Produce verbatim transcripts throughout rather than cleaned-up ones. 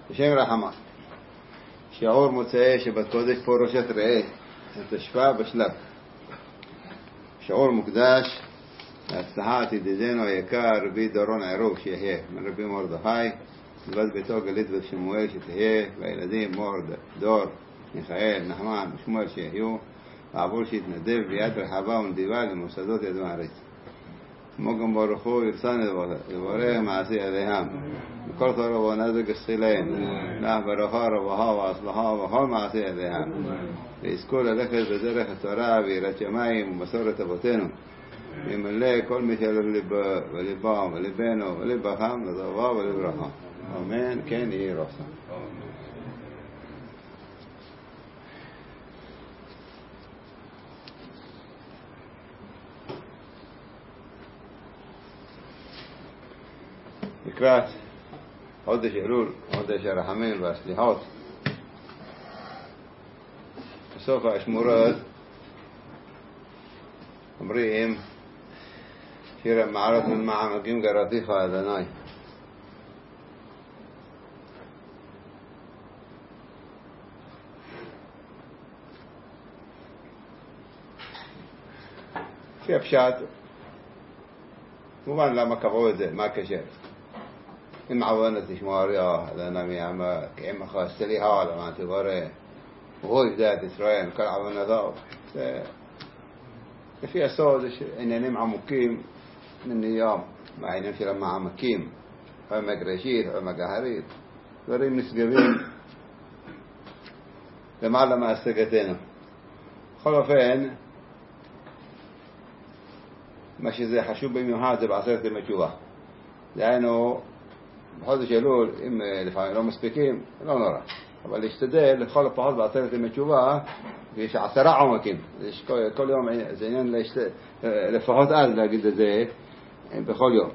השם רחמה. שיעור מוצאי שבת קודש פורשת ראה התשפ"א בשלב. שיעור מוקדש להצלחת ידידנו היקר רבי דורון עירוב שיהיה מרבי מרדכי מלבד ביתו גלית ושמואל שתהיה והילדים מור דור מיכאל נחמן ושמואל שיהיו ועבור שיתנדב ביד רחבה ונדיבה למוסדות ידו הארץ. כמו גם ברוך הוא ירצנו לברך מעשי ידיהם וכל תורה ונזק השכילהם לך ברכה רווחה והצלחה וכל מעשי ידיהם ויזכו ללכת בדרך התורה ויראת שמיים ומסורת אבותינו וימלא כל מי שלב ולבם ולבנו ולבכם לטובה ולברכה אמן. כן יהי רצון. לקראת חודש אלול, חודש הרחמים והסליחות, בסוף האשמורות אומרים שיר המעלות מן מעמקים גרתיך אדוני. לפי הפשט מובן למה קבעו את זה, מה הקשר. אם עוונת תשמוריה אדוני מעמק אם חסליחה למה תברך והוא יפדה את ישראל כל עוונתו. לפי הסוד יש עניינים עמוקים מניים מהעניין של המעמקים עמק ראשית עמק ההרית דברים נשגבים למעלה מהשגתנו. בכל אופן מה שזה חשוב במיוחד זה בעשרת ימי תשובה. דהיינו בחודש אלול אם לפעמים לא מספיקים לא נורא, אבל להשתדל לכל הפחות בעשרת ימי תשובה ויש עשרה עומקים. יש כל, כל יום זה עניין להשת... לפחות אז להגיד את זה בכל יום.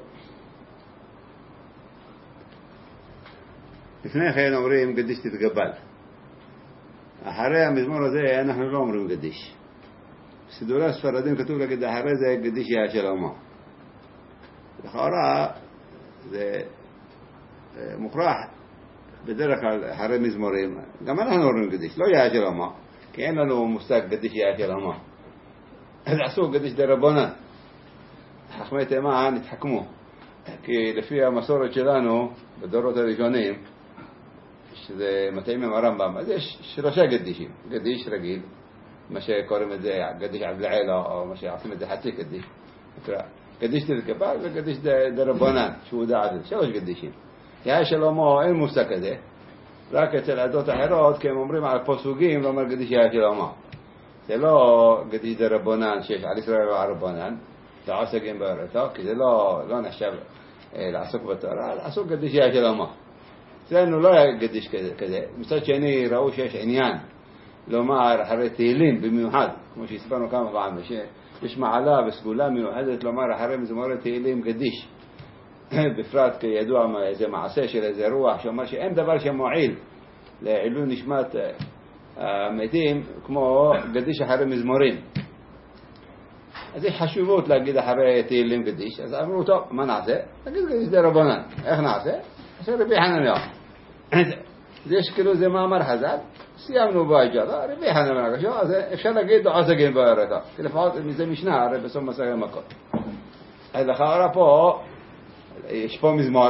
לפני כן אומרים קדיש תתגבל. אחרי המזמור הזה אנחנו לא אומרים קדיש. בסידורי הספרדים כתוב להגיד אחרי זה קדיש יהיה של אומה. לכאורה זה מוכרח בדרך כלל אחרי מזמורים גם אנחנו אומרים קדיש לא יהיה של אומה כי אין לנו מושג קדיש יהיה של אומה. אז עשו קדיש דרבנן. חכמי תימן התחכמו כי לפי המסורת שלנו בדורות הראשונים שזה מתאים עם הרמב"ם אז יש שלושה קדישים. קדיש רגיל מה שקוראים את זה קדיש עבלעילה או מה שעושים את זה חצי קדיש קדיש תתגבל וקדיש דרבנן שהוא דעת שלוש קדישים. יהיה שלמה אין מושג כזה רק אצל עדות אחרות כי הם אומרים על פסוקים לא אומר קדיש יהיה שלמה זה לא קדיש דרבנן שיש על ישראל ועל רבנן לא עוסקים בארצו כי זה לא, לא נחשב לעסוק בתורה לעסוק קדיש יהיה שלמה. אצלנו לא היה קדיש כזה. מצד שני ראו שיש עניין לומר אחרי תהילים במיוחד כמו שהסברנו כמה פעמים שיש מעלה וסגולה מיוחדת לומר אחרי מזמורי תהילים קדיש בפרט כידוע איזה מעשה של איזה רוח שאומר שאין דבר שמועיל לעילוי נשמת המתים כמו קדיש אחרי מזמורים. אז יש חשיבות להגיד אחרי תהילים קדיש. אז אמרו טוב מה נעשה? נגיד קדיש דרבנן. איך נעשה? עשה רבי חנניה. יש כאילו זה מאמר חז"ל סיימנו בהג'לה רבי חנניה אז אפשר להגיד דעה סגן בארתה כי לפחות זה משנה הרי בסוף מסכת מכות. אז לכאורה פה יש פה מזמור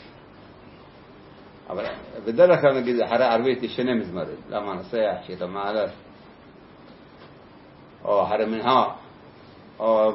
אבל בדרך כלל נגיד אחרי ערבית יש שני מזמורים למה נוסח שאתה מעלת או אחרי מנחה או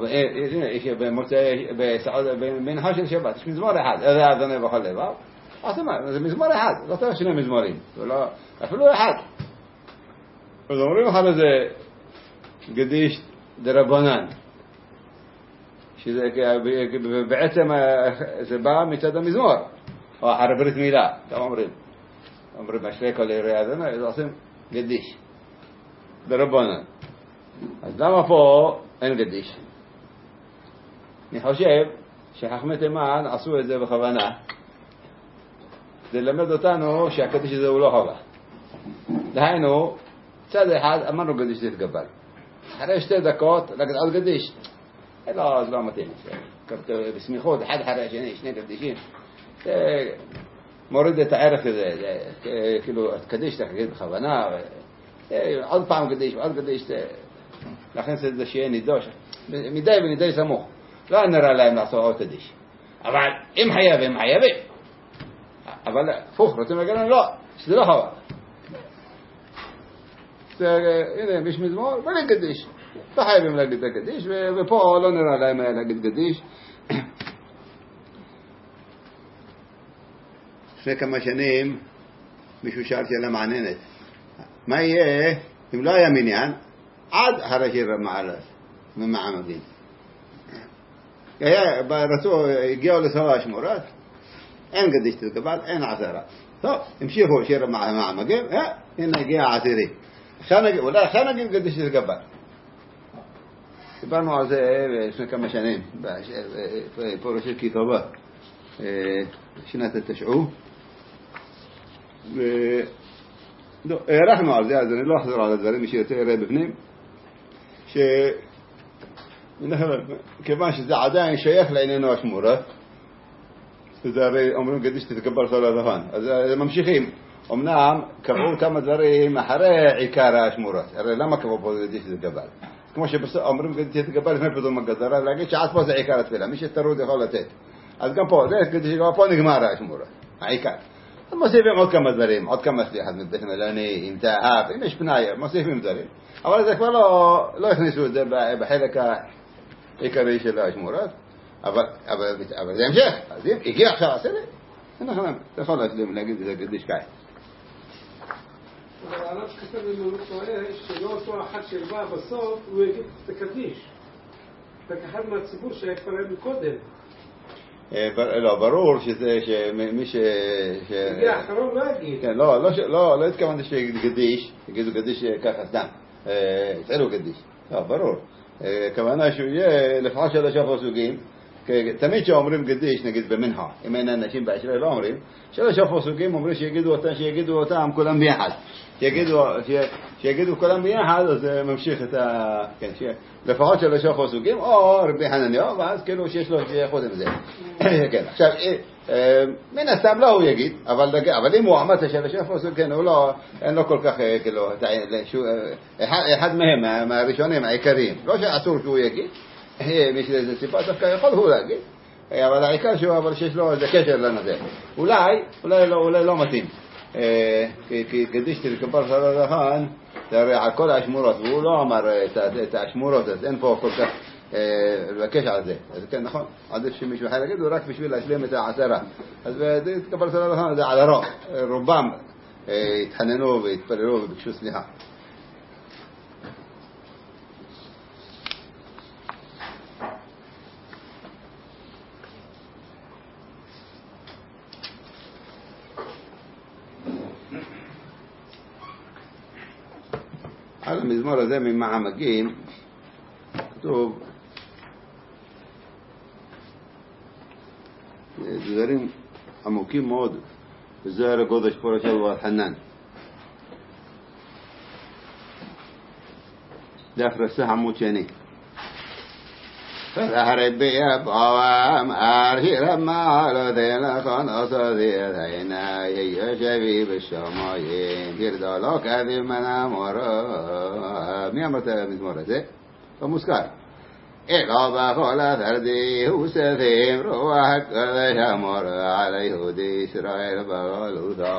במנחה של שבת יש מזמור אחד איזה אדוני בכל לבב זה מזמור אחד לא צריך שני מזמורים אפילו אחד. אז אומרים אחרי זה קדיש דרבנן שזה בעצם זה בא מצד המזמור או אחרי ברית מילה גם אומרים אומרים אשרי כל יראי אדוני אז עושים קדיש דרבנן. אז למה פה אין קדיש? אני חושב שחכמי תימן עשו את זה בכוונה זה ללמד אותנו שהקדיש הזה הוא לא חובה. דהיינו צד אחד אמרנו קדיש תתגבל אחרי שתי דקות להגיד עוד קדיש לא, זה לא מתאים. בסמיכות, אחד אחרי השני, שני קדישים. מוריד את הערך הזה, כאילו, קדיש תגיד בכוונה, עוד פעם קדיש, עוד קדיש, להכניס את זה שיהיה נידוש, מדי ונידי סמוך. לא נראה להם לעשות עוד קדיש. אבל אם חייבים, חייבים. אבל הפוך, רוצים להגיד לנו, לא, שזה לא חובה. הנה, יש מזמור, בלי קדיש. לא חייבים להגיד את הקדיש, ופה לא נראה להם להגיד קדיש. לפני כמה שנים מישהו שאל שאלה מעניינת, מה יהיה אם לא היה מניין עד אחרי שיר מעלת ממעמדים? רצו, הגיעו לסוף השמורות, אין קדיש תתקבל, אין עשרה. טוב, המשיכו שיר מעמדים, הנה הגיע העשירי. אולי עכשיו נגיד קדיש תתקבל. דיברנו על זה לפני כמה שנים, בפורשת כיתובה, שנת התשעו. הערכנו על זה, אז אני לא אחזור על הדברים, מי שיותר יראה בפנים, שכיוון שזה עדיין שייך לעניינו השמורות, זה הרי אומרים קדיש תתקבל כל הדפן, אז ממשיכים. אמנם קבעו כמה דברים אחרי עיקר השמורות, הרי למה קבעו פה קדיש תתקבל? כמו שאומרים קדיש תתקבל לפני פתאום הגזרה, להגיד שעד פה זה עיקר התפילה, מי שתרוד יכול לתת. אז גם פה, זה קדיש תתקבל, פה נגמר השמורות, העיקר. אז מוסיפים עוד כמה דברים, עוד כמה סליחת מבית מלאני, עם תאהב, אם יש פנאי, מוסיפים דברים. אבל זה כבר לא, לא הכניסו את זה בחלק העיקרי של השמורות, אבל, אבל, אבל זה המשך. אז אם הגיע עכשיו עשרה, אין לך למה, אתה יכול להגיד את זה קדיש קאי. אבל הרב כתב לנו לא טועה, שלא אותו אחד שבא בסוף, הוא יגיד את הקדיש. רק אחד מהציבור שהיה כבר היה מקודם. לא, ברור שזה, שמי ש... הגיע האחרון לא יגיד. כן, לא, לא, לא התכוונתי שיגידו קדיש, יגידו קדיש ככה סתם. יפעלו קדיש. לא, ברור. כוונה שהוא יהיה לפחות שלושה פסוקים, תמיד שאומרים קדיש, נגיד במנחה, אם אין אנשים באשרי לא אומרים, שלושה פסוקים אומרים שיגידו אותם, שיגידו אותם כולם ביחד. שיגידו, שיגידו כולם ביחד, אז ממשיך את ה... כן, לפחות שלושה פסוקים, או רבי חנניה, ואז כאילו שיש לו שייכות עם זה. כן, עכשיו, מן הסתם לא הוא יגיד, אבל אם הוא עמד שלושה פסוקים, הוא לא, אין לו כל כך, כאילו, אחד מהם, מהראשונים, העיקריים, לא שאסור שהוא יגיד, מי שזה סיפה, דווקא יכול הוא להגיד, אבל העיקר שהוא, אבל שיש לו איזה קשר לנזה. אולי, אולי לא, אולי לא מתאים. כי קדיש תתקבל כל הדפן, זה הרי על כל השמורות, והוא לא אמר את השמורות, אז אין פה כל כך לבקש על זה. אז כן, נכון, עדיף שמישהו אחר יגיד, הוא רק בשביל להשלים את העשרה. אז תתקבל כל הדפן, זה על הרוב. רובם התחננו והתפללו וביקשו סליחה. על המזמור הזה ממעמקים כתוב דברים עמוקים מאוד בזוהר הקודש פרשת ואלחנן. דף רס"ח עמוד שני. فالربي بوام أرهر معلوذ لخان أصدير هينا يشبي بالشمايين يردالو كذب من أمره مي أمرت مزمور هذا فمسكار إلا بخول فردي وسفيم روحك كذا شمر عليه دي إسرائيل بغلوثا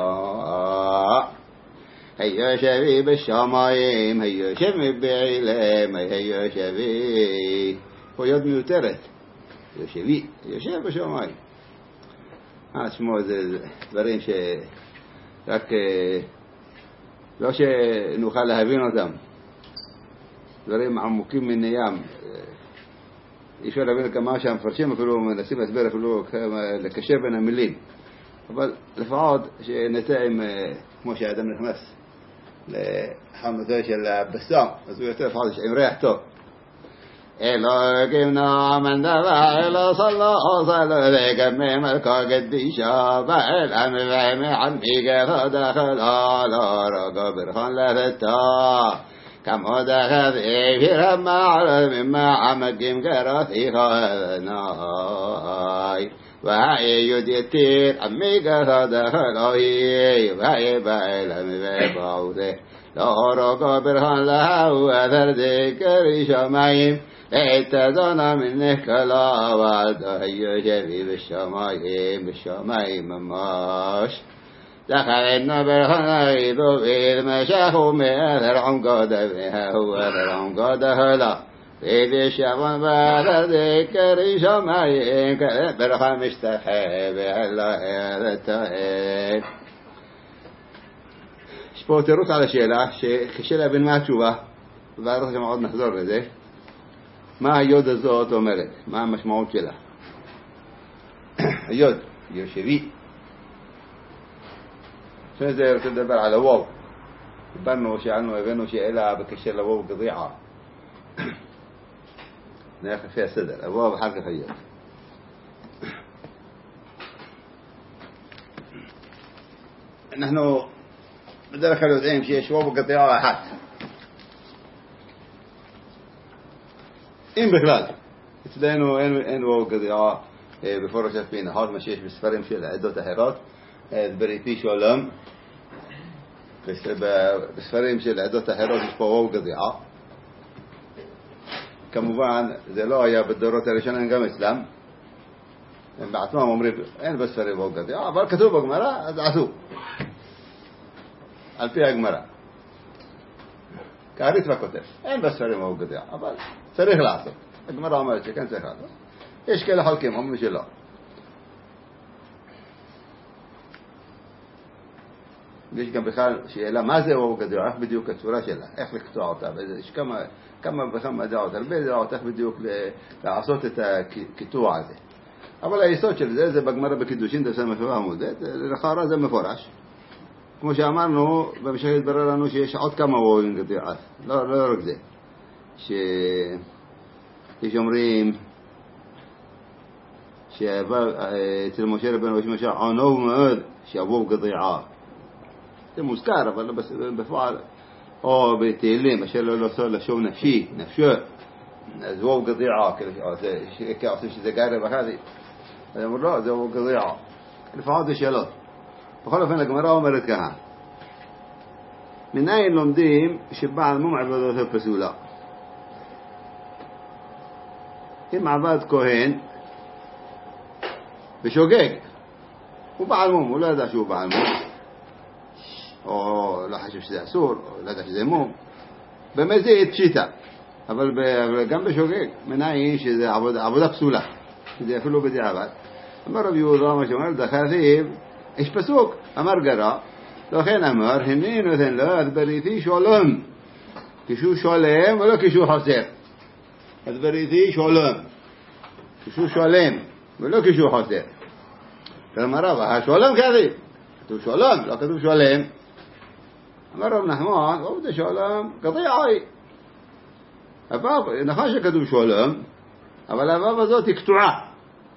هيا شبي بالشمايين هيا شبي بعلم هيا شبي פה יוד מיותרת, יושבי, יושב בשמיים. אה, שמו, זה דברים שרק לא שנוכל להבין אותם. דברים עמוקים מן ים. אפשר להבין כמה שהמפרשים אפילו מנסים להסבר אפילו לקשר בין המילים. אבל לפחות שנצא עם, כמו שהאדם נכנס לחמותו של הבשר, אז הוא יותר לפחות עם ריח טוב. אלוהינו מן דבר אלו סלו סלו וגמי מלכו קדישה ואל עמי ועמי עמי גפו דחל עלו רגו ברחון לפתה كما دخل في رمى مما عمقم كرثي خذناي وهاي يديتير أميك صدخل أوهي وهاي بعلم ببعوده لا رقا برهان لها وأثر ذكر شمايم اتدانا منك لا وعده شفي بالشمايم بالشمايم ماش دخلنا بالخنايد وإذ مشاخوا مئثر عمقاد بها هو ذر عمقاد هلا في بالشمايم بعد ذكر شمايم برخم اشتخي بهلا هذا شبوت يرد على شيلة شيلة بن ما تشوفه بعرف كم عاد نحضر لذي ما يود الزوت ومرد ما مش موت شيلة يود يشري شنو زي تدبر على واو بنو شيء عنه بنو شيء إلا بكشيلة واو قضيعة ناخذ فيها صدر واو حركة خيال نحن بدنا خلوا دائم شيء شواب قطيعة حد إن بخلال تدينوا إن إن واو قطيعة بفرشة فينا هذا مشيش بسفرهم شيء لعدة تحرات البريتي شلون بس بسفرهم شيء لعدة تحرات مش واو قطيعة كمبان زلايا بالدورة تريشان إنجام إسلام إن بعد ما عمري إن بسفرهم واو قطيعة بل كتبك مرة أدعسو الفيها جمرة كاريت فكتر إن بس فريم هو قديع أبل فريق لاسه جمرة عمل شيء كان سهل إيش كله حلقهم هم مش لا ليش كان بخال شيء لا ما زي هو قديع أخ بديوك كسورة شيء لا أخلك تعاطى إيش كم كم بخم دعوة البيت دعوة أخ بديوك لعصوت كتوع هذا أبل أي صوت زي زي بجمرة بكدوشين ده سامع فيهم ده الخارة زي ما فرش כמו שאמרנו, במשך התברר לנו שיש עוד כמה וואוים גדיעת, לא, לא רק זה, שיש אומרים שאצל משה רבנו יש משל ענו מאוד שיבואו גדיעה, זה מוזכר אבל בפועל, או בתהילים, אשר לא לעשות לשוב נפשי, נפשו, אז וואו גדיעה, כעושים שזה גרב אחרי, אז אמרו לא, זה וואו גדיעה, לפחות זה שאלות. בכל אופן הגמרא אומרת ככה מנין לומדים שבעל מום עבודתו פסולה אם עבד כהן ושוגג הוא בעל מום הוא לא ידע שהוא בעל מום או לא חשב שזה אסור או לא ידע שזה מום באמת זה פשיטה אבל גם בשוגג מנין שזה עבודה, עבודה פסולה שזה אפילו בדיעבד אמר רבי יהודה מה שאומר דחתיו إيش بسوق أمر جرا لكن أمر هنين وثن لا أذبريثي شلون كشو شلام ولا كشو حسير أذبريثي شلون كشو شلام ولا كشو حسير فالمرة بها شلام كذي كتب شلام لا كتب شلام أمر ابن حمان وبده شلام قطيعي أباب نخاش كتب شلام أول أباب ذات اكتعاء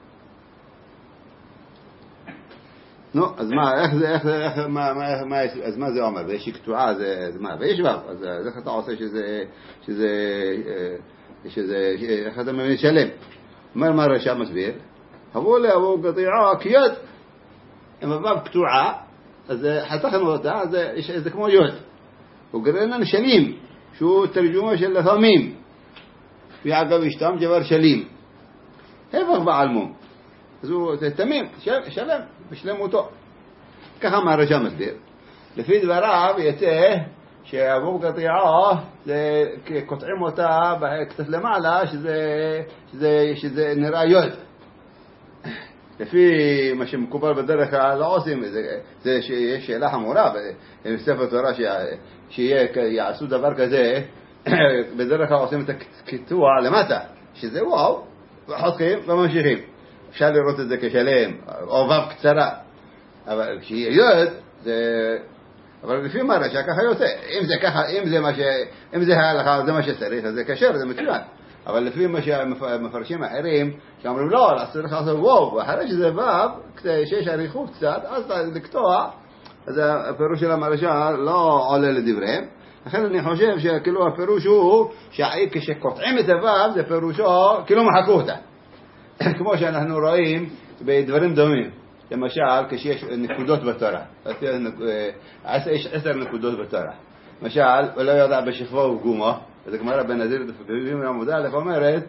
نو אז מה איך זה איך איך מה מה מה אז מה זה אומר ויש קטועה זה מה ויש בב אז איך אתה עושה שזה שזה שזה איך אתה משלם אומר מה רשע מסביר هو له هو قطيعه كيد اما باب قطوعه אז حتخنوا אותה אז זה כמו יוד وقرنا شليم شو الترجمه של ثميم في عقب يشتم جبر شليم هيفق بعلمهم زو تميم שלם בשלמותו ככה מהרשע מסביר לפי דבריו יצא שעבור קטיעה זה קוטעים אותה קצת למעלה שזה, שזה, שזה נראה יוד לפי מה שמקובל בדרך כלל לא עושים זה, זה שיש שאלה חמורה בספר תורה שיעשו דבר כזה בדרך כלל עושים את הקטוע למטה שזה וואו וחותכים וממשיכים אפשר לראות את זה כשלם, או וו קצרה, אבל כשיהיה יוד, זה... אבל לפי מה רשע ככה יוצא, אם זה ככה, אם זה מה ש... אם זה ההלכה, זה מה שצריך, אז זה קשר, זה מצוין. אבל לפי מה שהמפרשים האחרים, שאומרים לא, צריך לעשות וו, ואחרי שזה וו, כשיש עריכות קצת, אז לקטוע, אז הפירוש של המרשע לא עולה לדבריהם, לכן אני חושב שכאילו הפירוש הוא כשקוטעים את הוו זה פירושו כאילו מחקו אותה. כמו שאנחנו רואים בדברים דומים. למשל כשיש נקודות בתורה. יש עשר נקודות בתורה. למשל, ולא יודע בשכבו וגומו, וזה גמרא בנזיר דפים עמוד א' אומרת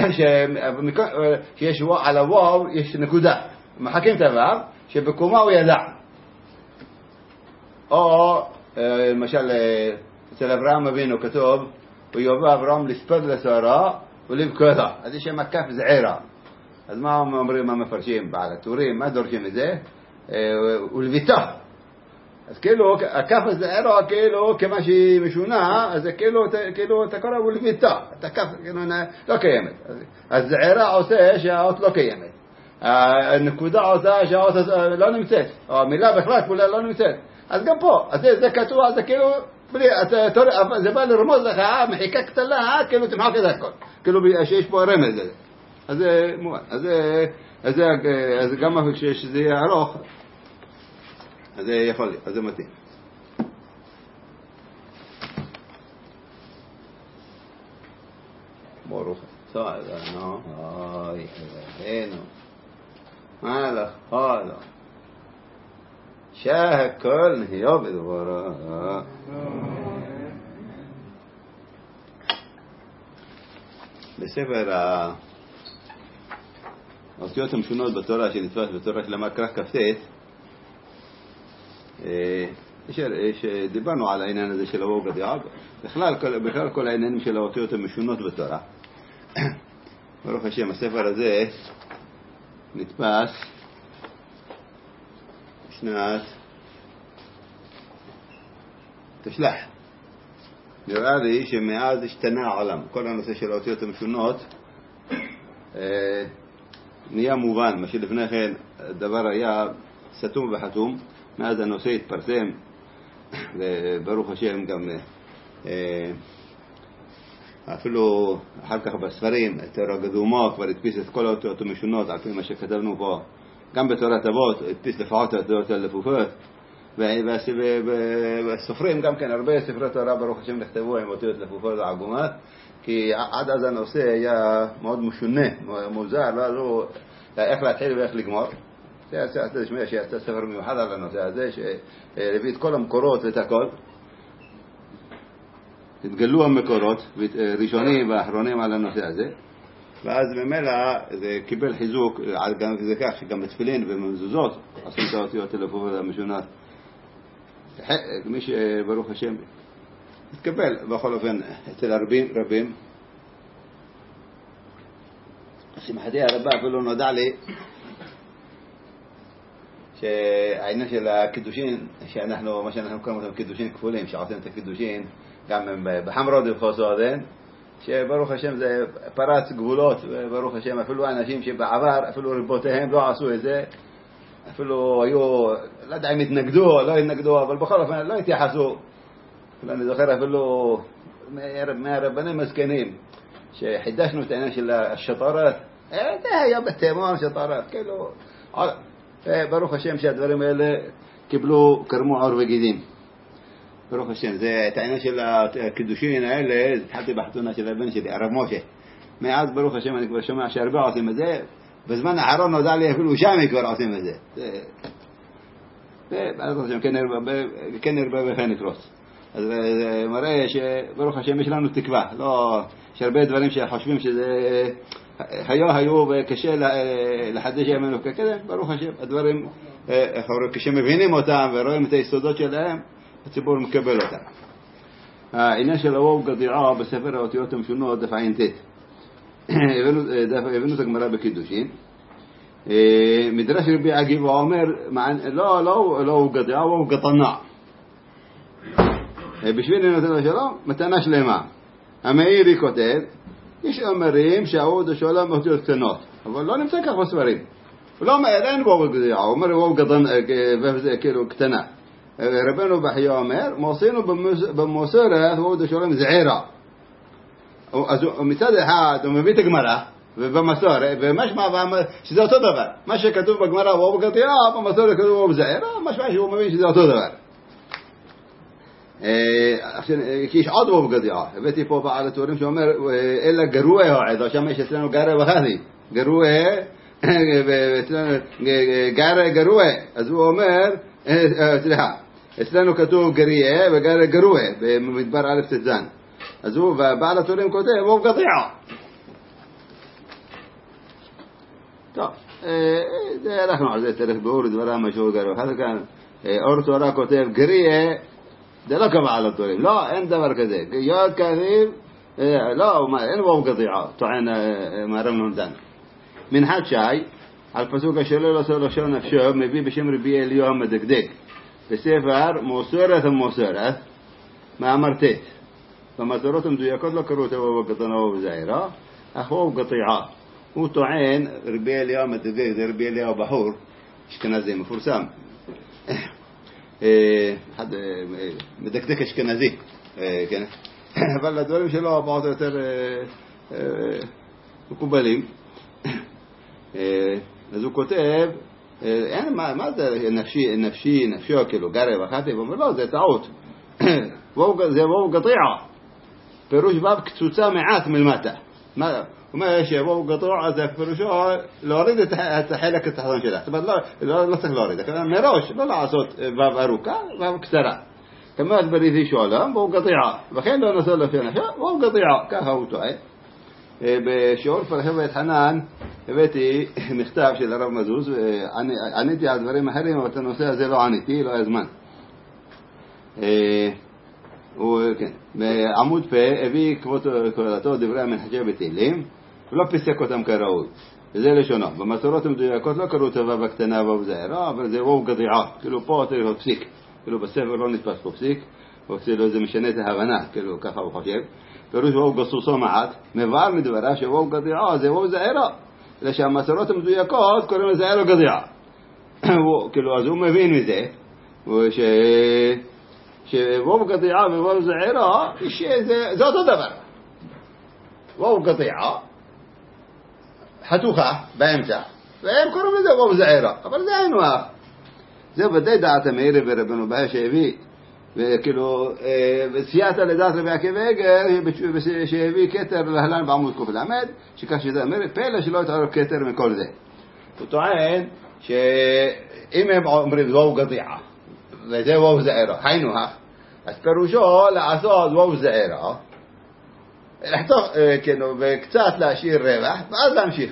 שיש על הוו יש נקודה. מחקים את הוו שבקומה הוא ידע. או למשל אצל אברהם אבינו כתוב ויובא אברהם לספד לשרה ולבכותה. אז יש שם כף זעירה. אז מה אומרים המפרשים בעל הטורים? מה דורשים את זה? ולביתה. אז כאילו הכף הזעירה כאילו כמה שהיא משונה, אז כאילו כאילו אתה קורא ולביתה. אתה כף כאילו לא קיימת. הזעירה עושה שהאות לא קיימת. הנקודה עושה שהאות לא נמצאת. או המילה בכלל כולה לא נמצאת. אז גם פה, אז זה, זה כתוב, אז זה כאילו, בלי, זה בא לרמוז לך, מחיקה קטנה, כאילו תמחק את הכל. כאילו שיש פה רמז לזה. אז זה מובן. אז זה, אז זה, אז גם כשזה יהיה ארוך, אז זה יכול להיות, אז זה מתאים. ברוך. סעד, נו, אוי, אנו. מה לך, חלה. שהכל נהיה בדברה. בספר האותיות המשונות בתורה שנתפס בתורה של המקרא כ"ט, דיברנו על העניין הזה של הוו גדיעה, בכלל בכלל כל העניינים של האותיות המשונות בתורה. ברוך השם, הספר הזה נתפס שנת תשלח. נראה לי שמאז השתנה העולם. כל הנושא של האותיות המשונות אה, נהיה מובן. מה שלפני כן הדבר היה סתום וחתום. מאז הנושא התפרסם, וברוך השם גם אה, אפילו אחר כך בספרים, תורה קדומה כבר הדפיס את כל האותיות המשונות על פי מה שכתבנו פה. גם בתורת אבות הדפיס לפחות האותיות הלפופות, והסופרים גם כן, הרבה ספרי תורה ברוך השם נכתבו עם אותיות לפופות ועגומות, כי עד אז הנושא היה מאוד משונה, מוזר, לא לא איך להתחיל ואיך לגמור. זה תשמע שיצא ספר מיוחד על הנושא הזה, שהביא את כל המקורות ואת הכל. התגלו המקורות, ראשונים ואחרונים על הנושא הזה, ואז במילא זה קיבל חיזוק, גם זה כך שגם בתפילין ובמזוזות עושים את האותיות הלפופות המשונות. מי שברוך השם התקבל בכל אופן אצל רבים רבים. שמחתי הרבה אפילו נודע לי שהעניין של הקידושין, שאנחנו, מה שאנחנו קוראים אותם קידושין כפולים, שעושים את הקידושין גם בחמרות ובחוסודן, שברוך השם זה פרץ גבולות, וברוך השם אפילו אנשים שבעבר אפילו רבותיהם לא עשו את זה, אפילו היו, לא יודע אם התנגדו או לא התנגדו, אבל בכל אופן לא התייחסו. אני זוכר אפילו מהרבנים הזקנים שחידשנו את העניין של השטרות, זה היה בתימן שטרות, כאילו ברוך השם שהדברים האלה קיבלו קרמו עור וגידים. ברוך השם, זה את העניין של הקידושין האלה, התחלתי בחתונה של הבן שלי, הרב משה. מאז ברוך השם אני כבר שומע שהרבה עושים את זה, בזמן האחרון נודע לי אפילו שם כבר עושים את זה. וברוך השם כן נרבה וכן נפרוץ. אז זה מראה שברוך השם יש לנו תקווה. לא, יש הרבה דברים שחושבים שזה היו היו וקשה לחדש ימינו ככזה, ברוך השם, הדברים כשמבינים אותם ורואים את היסודות שלהם, הציבור מקבל אותם. העניין של הוו גדיעה בספר האותיות המשונות דף עין ת'. הבאנו את הגמרא בקידושין. מדרש רבי עקיבא אומר, לא, לא, לא הוא גדיעה, הוא גטנה. בשביל לנותן לשלום, מתנה שלמה. המאירי כותב, יש אומרים שהאוד השלום אותיות קטנות, אבל לא נמצא כך בספרים. לא, אין וו גדיעה, הוא אומר וו גטנה, כאילו קטנה. רבנו בחייה אומר, מוסינו במוסרת ווד השלום זעירה. אז מצד אחד הוא מביא את הגמרא ובמסורת, ומשמע שזה אותו דבר. מה שכתוב בגמרא וו גדיעה, במסורת כתוב וו זעירה, משמע שהוא מבין שזה אותו דבר. כי יש עוד וו גדיעה. הבאתי פה בעל התורים שאומר, אלא גרוע העדה, שם יש אצלנו גרה וחדי. גרוע, גרה גרוע. אז הוא אומר, סליחה, אצלנו כתוב גריה וגרה גרוע, במדבר א' תזן. אז הוא, ובעל התורים כותב, וו גדיעה. טוב, זה אנחנו על זה צריך באור דברה משהו גרוע. אחר כאן, אור תורה כותב גריה, זה לא קבע על התורים, לא, אין דבר כזה. יוד כתיב, לא, אין וו גדיעה, טוען מהרב נולדן. מנחת שי, על פסוק השלו לא סור לשון נפשו, מביא בשם רבי אליהו המדקדק. בספר מוסרת המוסרת, מאמר תת. במסורות המדויקות לא קראו את וו גדיעה וו זעירה, אך וו גדיעה. הוא טוען, רבי אליהו המדקדק, זה רבי אליהו בחור, אשכנזי מפורסם. אחד מדקדק אשכנזי, כן? אבל הדברים שלו פחות או יותר מקובלים. אז הוא כותב, אין, מה זה נפשי, נפשי, נפשו, כאילו, גרה וחטא, הוא אומר, לא, זה טעות. זה וו גדיעה. פירוש וו קצוצה מעט מלמטה. הוא אומר שוו גדיעה, זה פירושו להוריד את החלק התחתון שלה. זאת אומרת, לא צריך להוריד. מראש, לא לעשות וו ארוכה, וו קצרה. כמובן בריתי שואלם, וו גדיעה. וכן לא נוסע לפי נפשו, וו גדיעה. ככה הוא טועה. בשיעור פרחי בית חנן הבאתי מכתב של הרב מזוז, ועניתי על דברים אחרים, אבל את הנושא הזה לא עניתי, לא היה זמן. בעמוד פה הביא קורלתו דברי המנחשי בתהילים, ולא פיסק אותם כראוי. וזה לשונו. במסורות המדויקות לא קראו טובה בקטנה ובזעירה, אבל זה וו גדיעה. כאילו פה צריך להיות פסיק. כאילו בספר לא נתפס פה פסיק, או כאילו זה משנה את ההבנה, כאילו ככה הוא חושב. פירוש וו גסוסו מעט, מבאר מדברה שוו גדיעה זה וו זעירה. אלא שהמסורות המדויקות קוראים לזעירה גדיעה. כאילו אז הוא מבין מזה, וש... שוו גדיעה ווו זעירה, זה אותו דבר. וו גדיעה, חתוכה באמצע, והם קוראים לזה וו זעירה, אבל זה אין וואף. זה ודאי דעת המאירי ורבנו בהה שהביא, וכאילו, וסייעתה לדעת רבי עקיבא איגר, שהביא כתר להלן בעמוד קוף למד, שכך שזה אומר, פלא שלא יתערב כתר מכל זה. הוא טוען שאם הם אומרים וו גדיעה, וזה וו זעירה, היינו הך, אז פירושו לעשות וו זעירה, לחתוך, כאילו, וקצת להשאיר רווח, ואז להמשיך.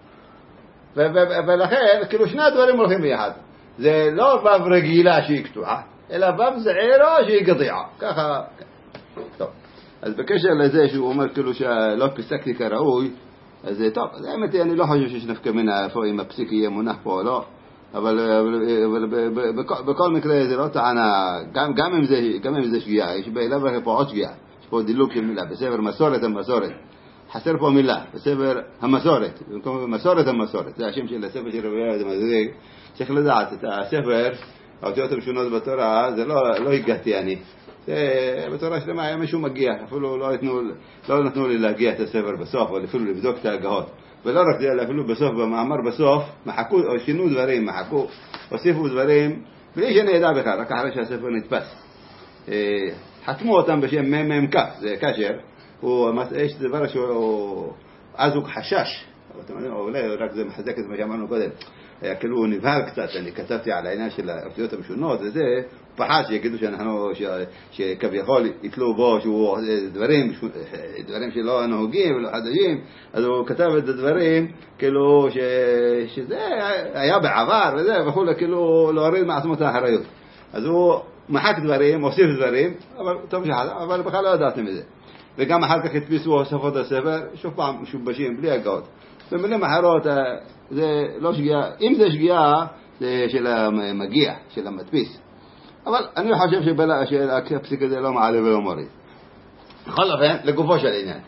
ולכן, כאילו, שני הדברים הולכים ביחד. זה לא וו רגילה שהיא קטועה, אלא וו זעירה שהיא גדיעה. ככה, טוב. אז בקשר לזה שהוא אומר, כאילו, שלא פסקתי כראוי, אז טוב, אז האמת היא, אני לא חושב שיש נפקא מינה איפה אם הפסיק יהיה מונח פה או לא, אבל, אבל בכל, בכל מקרה זה לא טענה, גם, גם אם זה, גם אם זה שגיאה, יש באליו פה עוד שגיאה, יש פה דילוג של מילה, בספר מסורת המסורת, חסר פה מילה, בספר המסורת, במקום מסורת המסורת, זה השם של הספר של רבי אליהו המדקדק, צריך לדעת, את הספר, האותיות הראשונות בתורה, זה לא, לא הגעתי אני, זה בתורה שלמה היה מישהו מגיע, אפילו לא נתנו, לא נתנו לי להגיע את הספר בסוף, או אפילו לבדוק את ההגהות. ולא רק זה, אפילו בסוף, במאמר בסוף, מחקו, או שינו דברים, מחקו, הוסיפו דברים, בלי שאני ידע בכלל, רק אחרי שהספר נתפס. חתמו אותם בשם ממ"כ, זה קשר, יש דבר שהוא, אז הוא חשש, או אולי רק זה מחזק את מה שאמרנו קודם, היה כאילו הוא נבהל קצת, אני כתבתי על העניין של האותיות המשונות וזה, הוא פחד שיגידו שאנחנו, שכביכול יתלו בו שהוא דברים, דברים שלא נהוגים ולא חדשים, אז הוא כתב את הדברים כאילו שזה היה בעבר וזה, וכולי כאילו להוריד מעצמו את האחריות. אז הוא מחק דברים, הוסיף דברים, אבל טוב שחד, אבל בכלל לא ידעתם מזה. וגם אחר כך הדפיסו הוספות הספר, שוב פעם משובשים, בלי הגאות. במילים אחרות, זה לא שגיאה, אם זה שגיאה, זה של המגיע, של המדפיס. אבל אני חושב שהפסיק הזה לא מעלה ולא מוריד. בכל אופן, לגופו של עניין.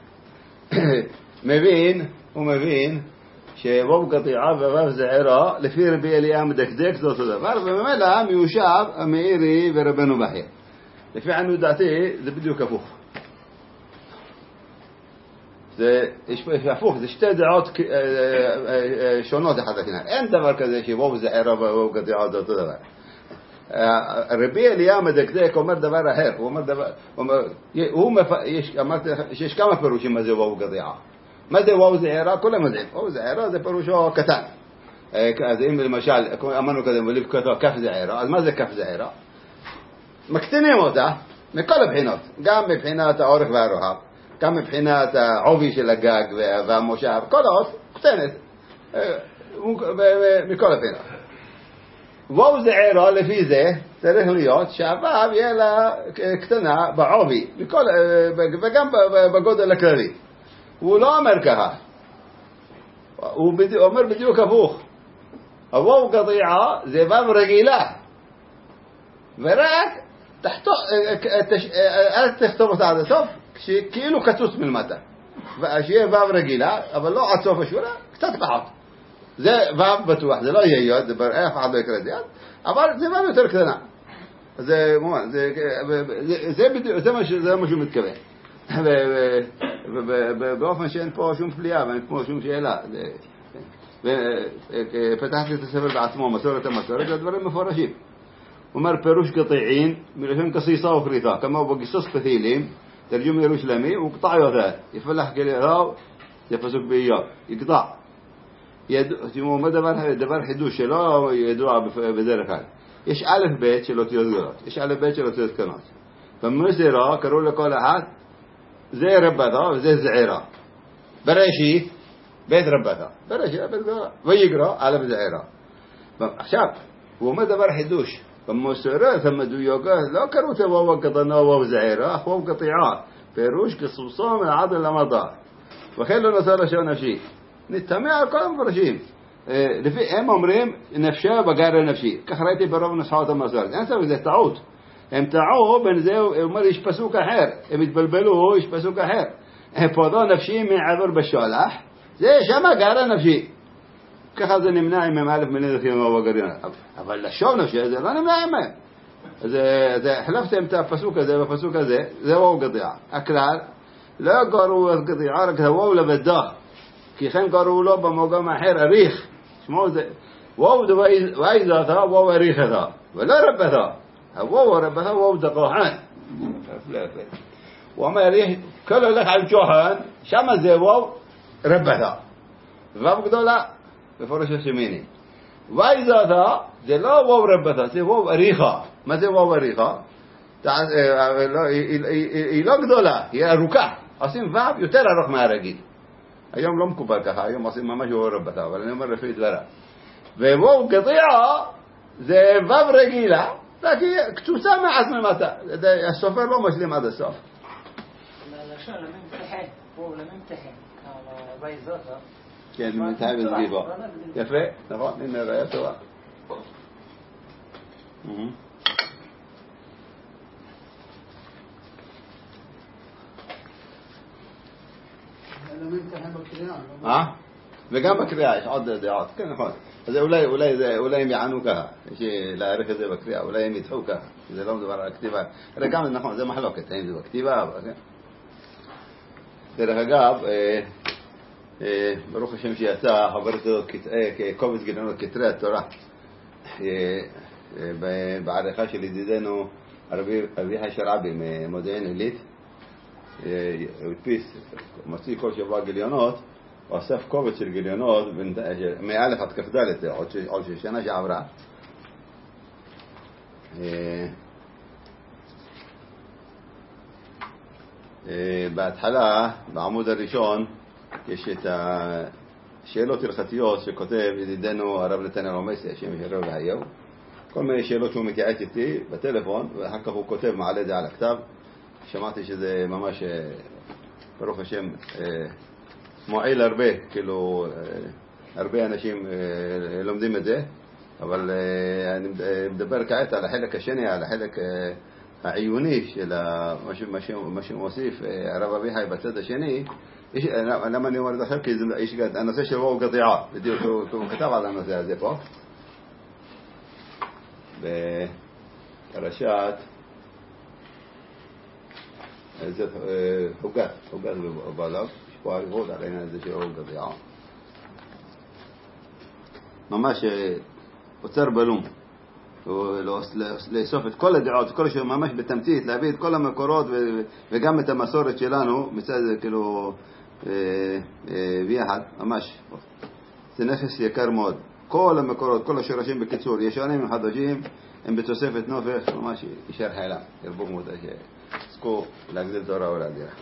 מבין, הוא מבין, שוו גדיעה ווו זעירה, לפי רבי אליהו המדקדק זה אותו דבר, ובמילא מיושב המאירי ורבנו בהה. לפי עניות דעתי, זה בדיוק הפוך. זה הפוך, זה שתי דעות שונות אחד לשני. אין דבר כזה שוו זעירה ווו גדיעה זה אותו דבר. רבי אליהו מדקדק אומר דבר אחר, הוא אומר דבר, הוא יש, אמרתי, שיש כמה פירושים מה זה וואו גדיעה. מה זה וואו זעירה? כולם יודעים, וואו זעירה זה פירושו קטן. אז אם למשל, אמרנו קודם, ולבכתו כף זעירה, אז מה זה כף זעירה? מקטינים אותה מכל הבחינות, גם מבחינת האורך והרוחב, גם מבחינת העובי של הגג והמושב, כל האות קטנת, מכל הבחינות. וואו זעירה לפי זה צריך להיות שהוו יהיה לה קטנה בעובי בכל, וגם בגודל הכללי. הוא לא אומר ככה, הוא אומר בדיוק הפוך. הוואו גדיעה זה וו רגילה, ורק תחתו, אל תכתוב אותה עד הסוף, כאילו קצוץ מלמטה, שיהיה וו רגילה אבל לא עד סוף השורה, קצת פחות. זה וו בטוח, זה לא יהיה יוד, זה בראה, אף אחד לא יקרא את זה יד, אבל זה וו יותר קטנה. זה זה מה שהוא מתכוון, ובאופן שאין פה שום פליאה ואין פה שום שאלה. ופתחתי את הספר בעצמו, מסורת המסורת, זה דברים מפורשים. הוא אומר פירוש קטעין מלשון קסיסה ופריטה, כמו הוא בגיסוס פתילים, תרגום ירושלמי, הוא קטע יותר, יפלח כליראו, זה פסוק באיוב, יקטע. תראו, מה דבר חידוש שלא ידוע בדרך כלל. יש א' ב' של אותיות גדולות, יש א' ב' של אותיות קטנות. במסרה קראו לכל אחד, זה רבתה וזה זעירה. בראשית, בית רבתה. בראשית, בית גדולה. ויקרא, א' זעירה. עכשיו, הוא אומר דבר חידוש. במסורת המדויקות לא קראו את וואו קטנה וואו זעירה, אך וואו קטיעה. פירוש כסוסו מהעד למדע. וכן לא נעשה לשון נפשי. נתמע על כל המפרשים. לפי הם אומרים נפשה בגר נפשי. כך ראיתי ברוב נוסחאות המסורת. אין ספק, זה טעות. הם טעו בין זה, הוא אומר יש פסוק אחר. הם התבלבלו, יש פסוק אחר. פודו נפשי מעבר בשולח. זה שמה גר נפשי. ככה זה נמנע עם א' מילים דחים ובגריון. אבל לשון נפשי זה לא נמנע עמם. אז החלפתם את הפסוק הזה בפסוק הזה, זה וואו גדיעה. הכלל, לא קראו גדיעה, רק וואו לבדה. כי כן קראו לו במוגם אחר אריך. שמו זה, וואו ואיזתה, וואו אריכתה. ולא רבתה. וואו רבתה, וואו דקוחן. הוא אומר, כל הולך על ג'וחן, שמה זה וואו רבתה. וואו גדולה. בפורש השמיני. ואיזתה זה לא וואו רבתה, זה וואו אריכה. מה זה וואו אריכה? היא לא גדולה, היא ארוכה. עושים וואו יותר ארוך מהרגיל. היום לא מקובל ככה, היום עושים ממש וואו רבתה, אבל אני אומר לפי דברה. ווואו גדיעה זה וואו רגילה, רק היא קצוצה מעט ממטה. הסופר לא משלים עד הסוף. לשון לממתחן, וואו לממתחן. ואיזתה כן, מתאי וזגיבו. יפה, נכון, הנה ראיה טובה. אה? וגם בקריאה יש עוד דעות, כן נכון. אז אולי, אולי, זה, אולי הם יענו ככה, יש להעריך את זה בקריאה, אולי הם ידחו ככה, זה לא מדבר על הכתיבה. הרי גם נכון, זה מחלוקת, האם זה בכתיבה, כן? דרך אגב, ברוך השם שיצא חברת הזאת קובץ גיליונות כתרי התורה בעריכה של ידידנו אביחי שרעבי ממודיעין עילית. הוא הדפיס, מוציא כל שבוע גיליונות, הוא אסף קובץ של גיליונות מאלף עד כ"ד, עוד שנה שעברה. בהתחלה, בעמוד הראשון, יש את השאלות הלכתיות שכותב ידידנו הרב נתנאל רומסי, השם ישמרהו ויחיו. כל מיני שאלות שהוא מתייעץ איתי בטלפון, ואחר כך הוא כותב, מעלה את זה על הכתב. שמעתי שזה ממש, ברוך השם, מועיל הרבה, כאילו, הרבה אנשים לומדים את זה, אבל אני מדבר כעת על החלק השני, על החלק העיוני של מה שהוא מוסיף, הרב אביחי בצד השני. למה אני אומר את אחר? כי יש הנושא של וואו גדיעה, בדיוק הוא כתב על הנושא הזה פה בפרשת זה הוגת, הוגת ובעליו, יש פה עריבות על העניין הזה של וואו גדיעה, ממש אוצר בלום. לאסוף את כל הדעות, כל השאר ממש בתמצית, להביא את כל המקורות וגם את המסורת שלנו, מצד כאילו ביחד, ממש. זה נכס יקר מאוד. כל המקורות, כל השורשים בקיצור, ישנים וחדשים, הם בתוספת נופך, ממש יישאר חילה. ירבו כמו אותה שזכו להגדיל תורה ולהדירה.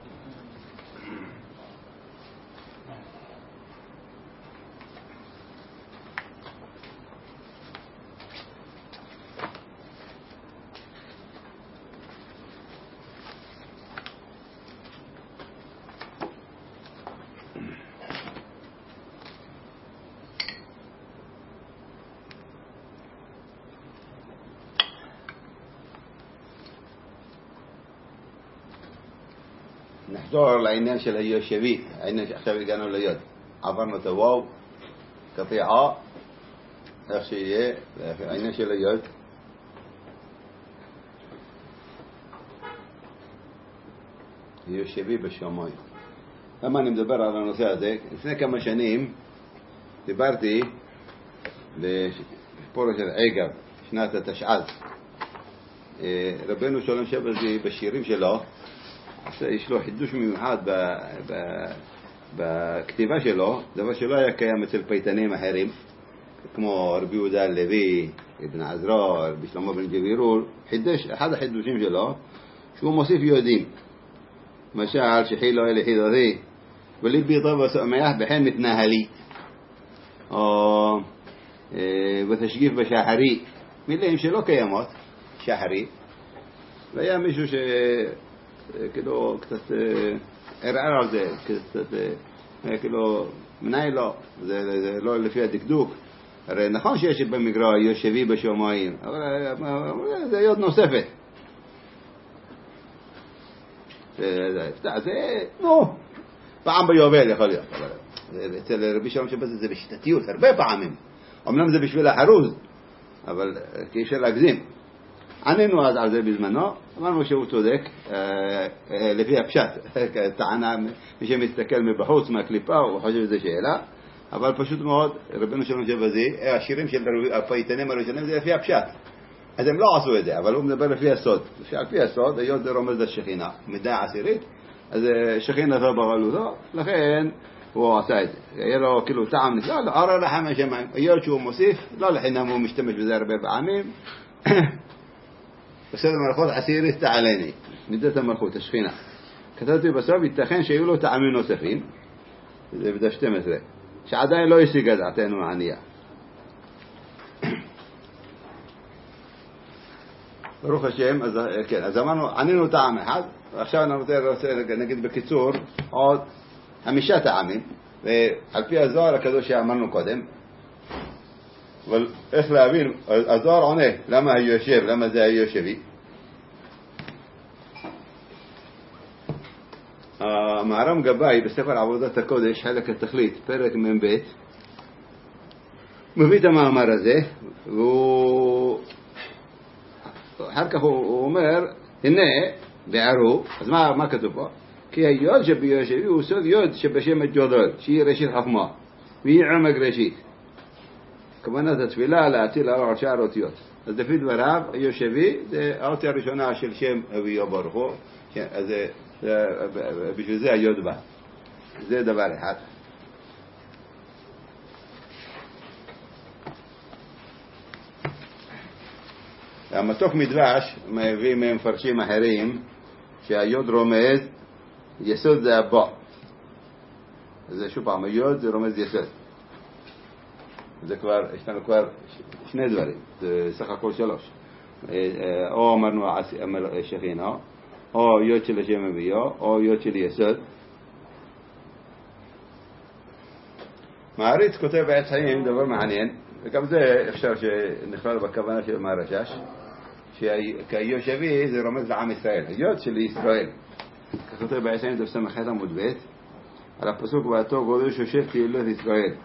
נחזור לעניין של היושבי, העניין שעכשיו הגענו ליוד. עברנו את הוואו, קטיעה, איך שיהיה, העניין של היוד. היושבי בשמיים. למה אני מדבר על הנושא הזה? לפני כמה שנים דיברתי בפורש של עגב, שנת התשע"ז. רבנו שלום שבזי בשירים שלו, יש לו חידוש מיוחד בכתיבה שלו, דבר שלא היה קיים אצל פייטנים אחרים, כמו רבי יהודה הלוי, אבן עזרא, רבי שלמה בן גבירול. חידש, אחד החידושים שלו, שהוא מוסיף יודעים. למשל, שחילו אלי חידותי, וליבי טוב וסומח בחן מתנהלי, או ותשגיף בשחרי, מילים שלא קיימות, שחרי. והיה מישהו ש... כאילו קצת ערער על זה, קצת כאילו מנהי לא, זה לא לפי הדקדוק. הרי נכון שיש במקרא יושבי בשמיים, אבל זה יוד נוספת. זה, נו, פעם ביובל יכול להיות. אצל רבי שלום שבזי זה בשיטתיות, הרבה פעמים. אמנם זה בשביל החרוז, אבל כי אפשר להגזים. ענינו אז על זה בזמנו, אמרנו שהוא צודק, לפי הפשט, טענה, מי שמסתכל מבחוץ, מהקליפה, הוא חושב שזה שאלה, אבל פשוט מאוד, רבנו שלום שבזי, השירים של הפייטנים הראשונים זה לפי הפשט. אז הם לא עשו את זה, אבל הוא מדבר לפי הסוד. על פי הסוד, היות זה רומז לשכינה, מידה עשירית, אז שכינה זו בגלותו, לכן הוא עשה את זה. היה לו כאילו טעם נפלא, לא, ארא לחם השמיים, היות שהוא מוסיף, לא לחינם הוא משתמש בזה הרבה פעמים, בסדר מלכות עשירית תעלני, מידת המלכות, השכינה. כתבתי בסוף, ייתכן שיהיו לו טעמים נוספים, זה בדף שתים עשרה, שעדיין לא השיגה דעתנו הענייה. ברוך השם, אז, כן, אז אמרנו, ענינו טעם אחד, ועכשיו אני רוצה נגיד בקיצור, עוד חמישה טעמים, ועל פי הזוהר הקדוש שאמרנו קודם, אבל איך להבין, הזוהר עונה, למה היושב, למה זה היושבי? המהר"ם גבאי בספר עבודת הקודש, חלק התכלית, פרק מ"ב, מביא את המאמר הזה, והוא אחר כך הוא אומר, הנה, בערו, אז מה, מה כתוב פה? כי היוד שביושבי הוא סוד יוד שבשם ג'ודל, שהיא ראשית חכמה, והיא עומק ראשית. כוונת התפילה להציל על שאר אותיות. אז לפי דבריו, היושבי זה האותיה הראשונה של שם הוויה ברוך הוא, אז בשביל זה היוד בא. זה דבר אחד. המתוק מדבש מביא ממפרשים אחרים שהיוד רומז יסוד זה הבא. זה שוב פעם, היוד זה רומז יסוד. זה כבר, יש לנו כבר שני דברים, זה סך הכל שלוש. או אמרנו שכינה, או יוד של השם הוויה, או יוד של יסוד. מעריץ כותב בעץ חיים דבר מעניין, וגם זה אפשר שנכלל בכוונה של מהרש"ש, שהיושבי זה רומז לעם ישראל, היוד של ישראל. כך כותב בעץ חיים דף סמ"ח עמוד ב' על הפסוק ואתו גודל שושב תהילות ישראל.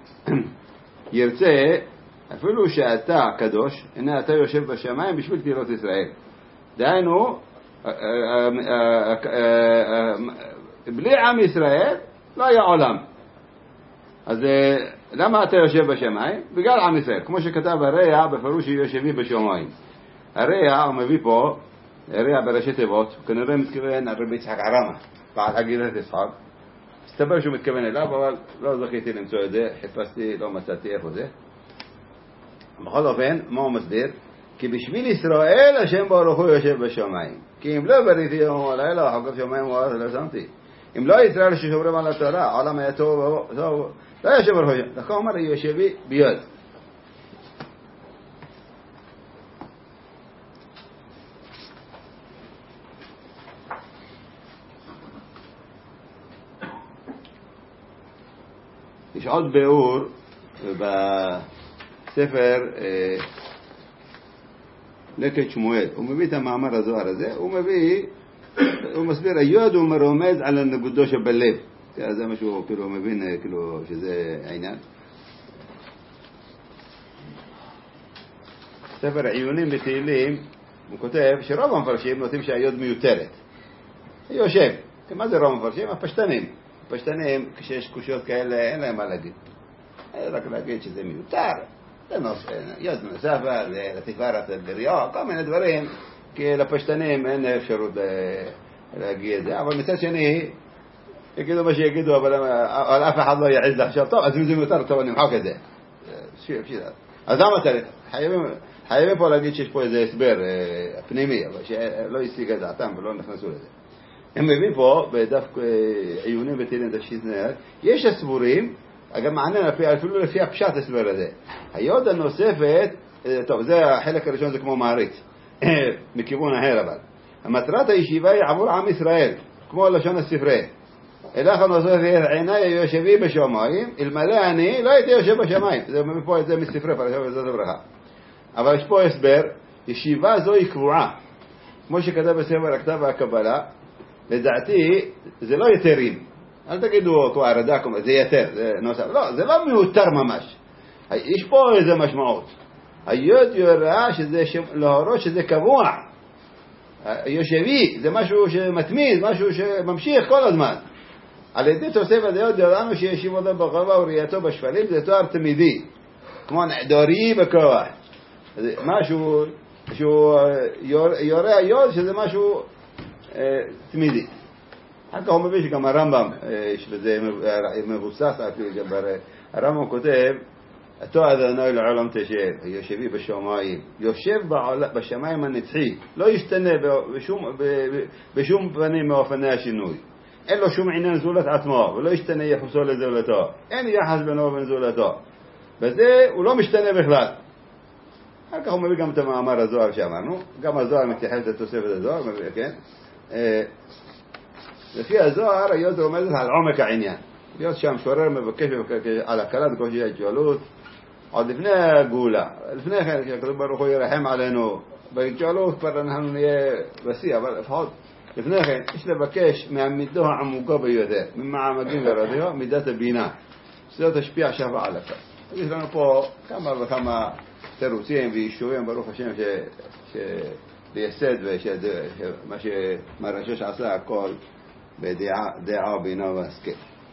ירצה, אפילו שאתה קדוש, הנה אתה יושב בשמיים בשביל תהילות ישראל. דהיינו, בלי עם ישראל לא היה עולם. אז למה אתה יושב בשמיים? בגלל עם ישראל. כמו שכתב הרע, בפירוש יושבי בשמיים. הרע, הוא מביא פה, הרע בראשי תיבות, הוא כנראה מתכוון על רבי יצחק ערמה, בעל הגירת יצחק. הסתבר שהוא מתכוון אליו, אבל לא זכיתי למצוא את זה, חיפשתי, לא מצאתי איפה זה. בכל אופן, מה הוא מסביר? כי בשביל ישראל השם ברוך הוא יושב בשמיים. כי אם לא בריתי יום ולילה, חוקר שמיים וארץ לא שמתי. אם לא ישראל ששומרים על התורה, העולם היה טוב, טוב, לא יושב ברוך הוא. לכן אומר, יושבי ביד. יש עוד ביאור בספר לקט שמואל. הוא מביא את המאמר הזוהר הזה, הוא מביא, הוא מסביר, היוד הוא מרומז על הנקודו שבלב. זה משהו, כאילו, הוא מבין, כאילו, שזה העניין. ספר עיונים בתהילים, הוא כותב שרוב המפרשים נוטים שהיוד מיותרת. היא יושב. מה זה רוב המפרשים? הפשטנים. הפשטנים, כשיש קושיות כאלה, אין להם מה להגיד. רק להגיד שזה מיותר. זה נושא, יוד נוספה, לתפארת בריאה, כל מיני דברים, כי לפשטנים אין אפשרות להגיד את זה. אבל מצד שני, יגידו מה שיגידו, אבל אף אחד לא יעז לחשוב, טוב, אז אם זה מיותר, טוב, אני מחוק את זה. אז למה צריך? חייבים פה להגיד שיש פה איזה הסבר פנימי, אבל שלא ישיג את דעתם ולא נכנסו לזה. הם מביאים פה, בדף עיונים בתהילים תש"ז, יש הסבורים, אגב מעניין, אפילו לפי הפשט הסבר הזה. היוד הנוספת, טוב, זה החלק הראשון, זה כמו מעריץ, מכיוון אחר אבל. המטרת הישיבה היא עבור עם ישראל, כמו לשון הספרי. אלך הנוספת, עיניי יושבי בשמיים, אלמלא אני, לא הייתי יושב בשמיים. זה מביא פה את זה מספרי, פרשת וזאת הברכה. אבל יש פה הסבר, ישיבה זו היא קבועה. כמו שכתב בספר הכתב והקבלה, לדעתי, זה לא יתרים. אל תגידו, כמו הרד"ק, זה יתר, זה נוסף. לא, זה לא מיותר ממש. יש פה איזה משמעות. היוד יורה שזה, להורות שזה קבוע. יושבי, זה משהו שמתמיד, משהו שממשיך כל הזמן. על ידי תוספת היוד ידענו שישיב אותו בחובה וראייתו בשפלים, זה תואר תמידי. כמו נעדורי בכוח. זה משהו שהוא יורה היוד שזה משהו תמידי. אחר כך הוא מביא שגם הרמב"ם, שזה מבוסס, הרמב"ם כותב, אותו אדוני לעולם תשב, יושבי בשמיים, יושב בשמיים הנצחי, לא ישתנה בשום, בשום פנים מאופני השינוי. אין לו שום עניין זולת עצמו, ולא ישתנה יחסו לזולתו. אין יחס בינו ובין זולתו. בזה הוא לא משתנה בכלל. אחר כך הוא מביא גם את המאמר הזוהר שאמרנו, גם הזוהר מתייחס לתוספת הזוהר, כן? לפי הזוהר, היוד רומזת על עומק העניין. להיות שם שורר מבקש על הקלת קושי ההתגלות, עוד לפני הגאולה. לפני כן, כשהקדוש ברוך הוא ירחם עלינו, בהתגלות כבר אנחנו נהיה בשיא, אבל לפחות לפני כן, יש לבקש מהמידו העמוקה ביותר, ממעמדים ורדיו, מידת הבינה, שזה תשפיע שווה על הכל. יש לנו פה כמה וכמה תירוצים ויישובים, ברוך השם, שביסד, ומה שמרשש עשה הכל בדעה ובינה והשכל.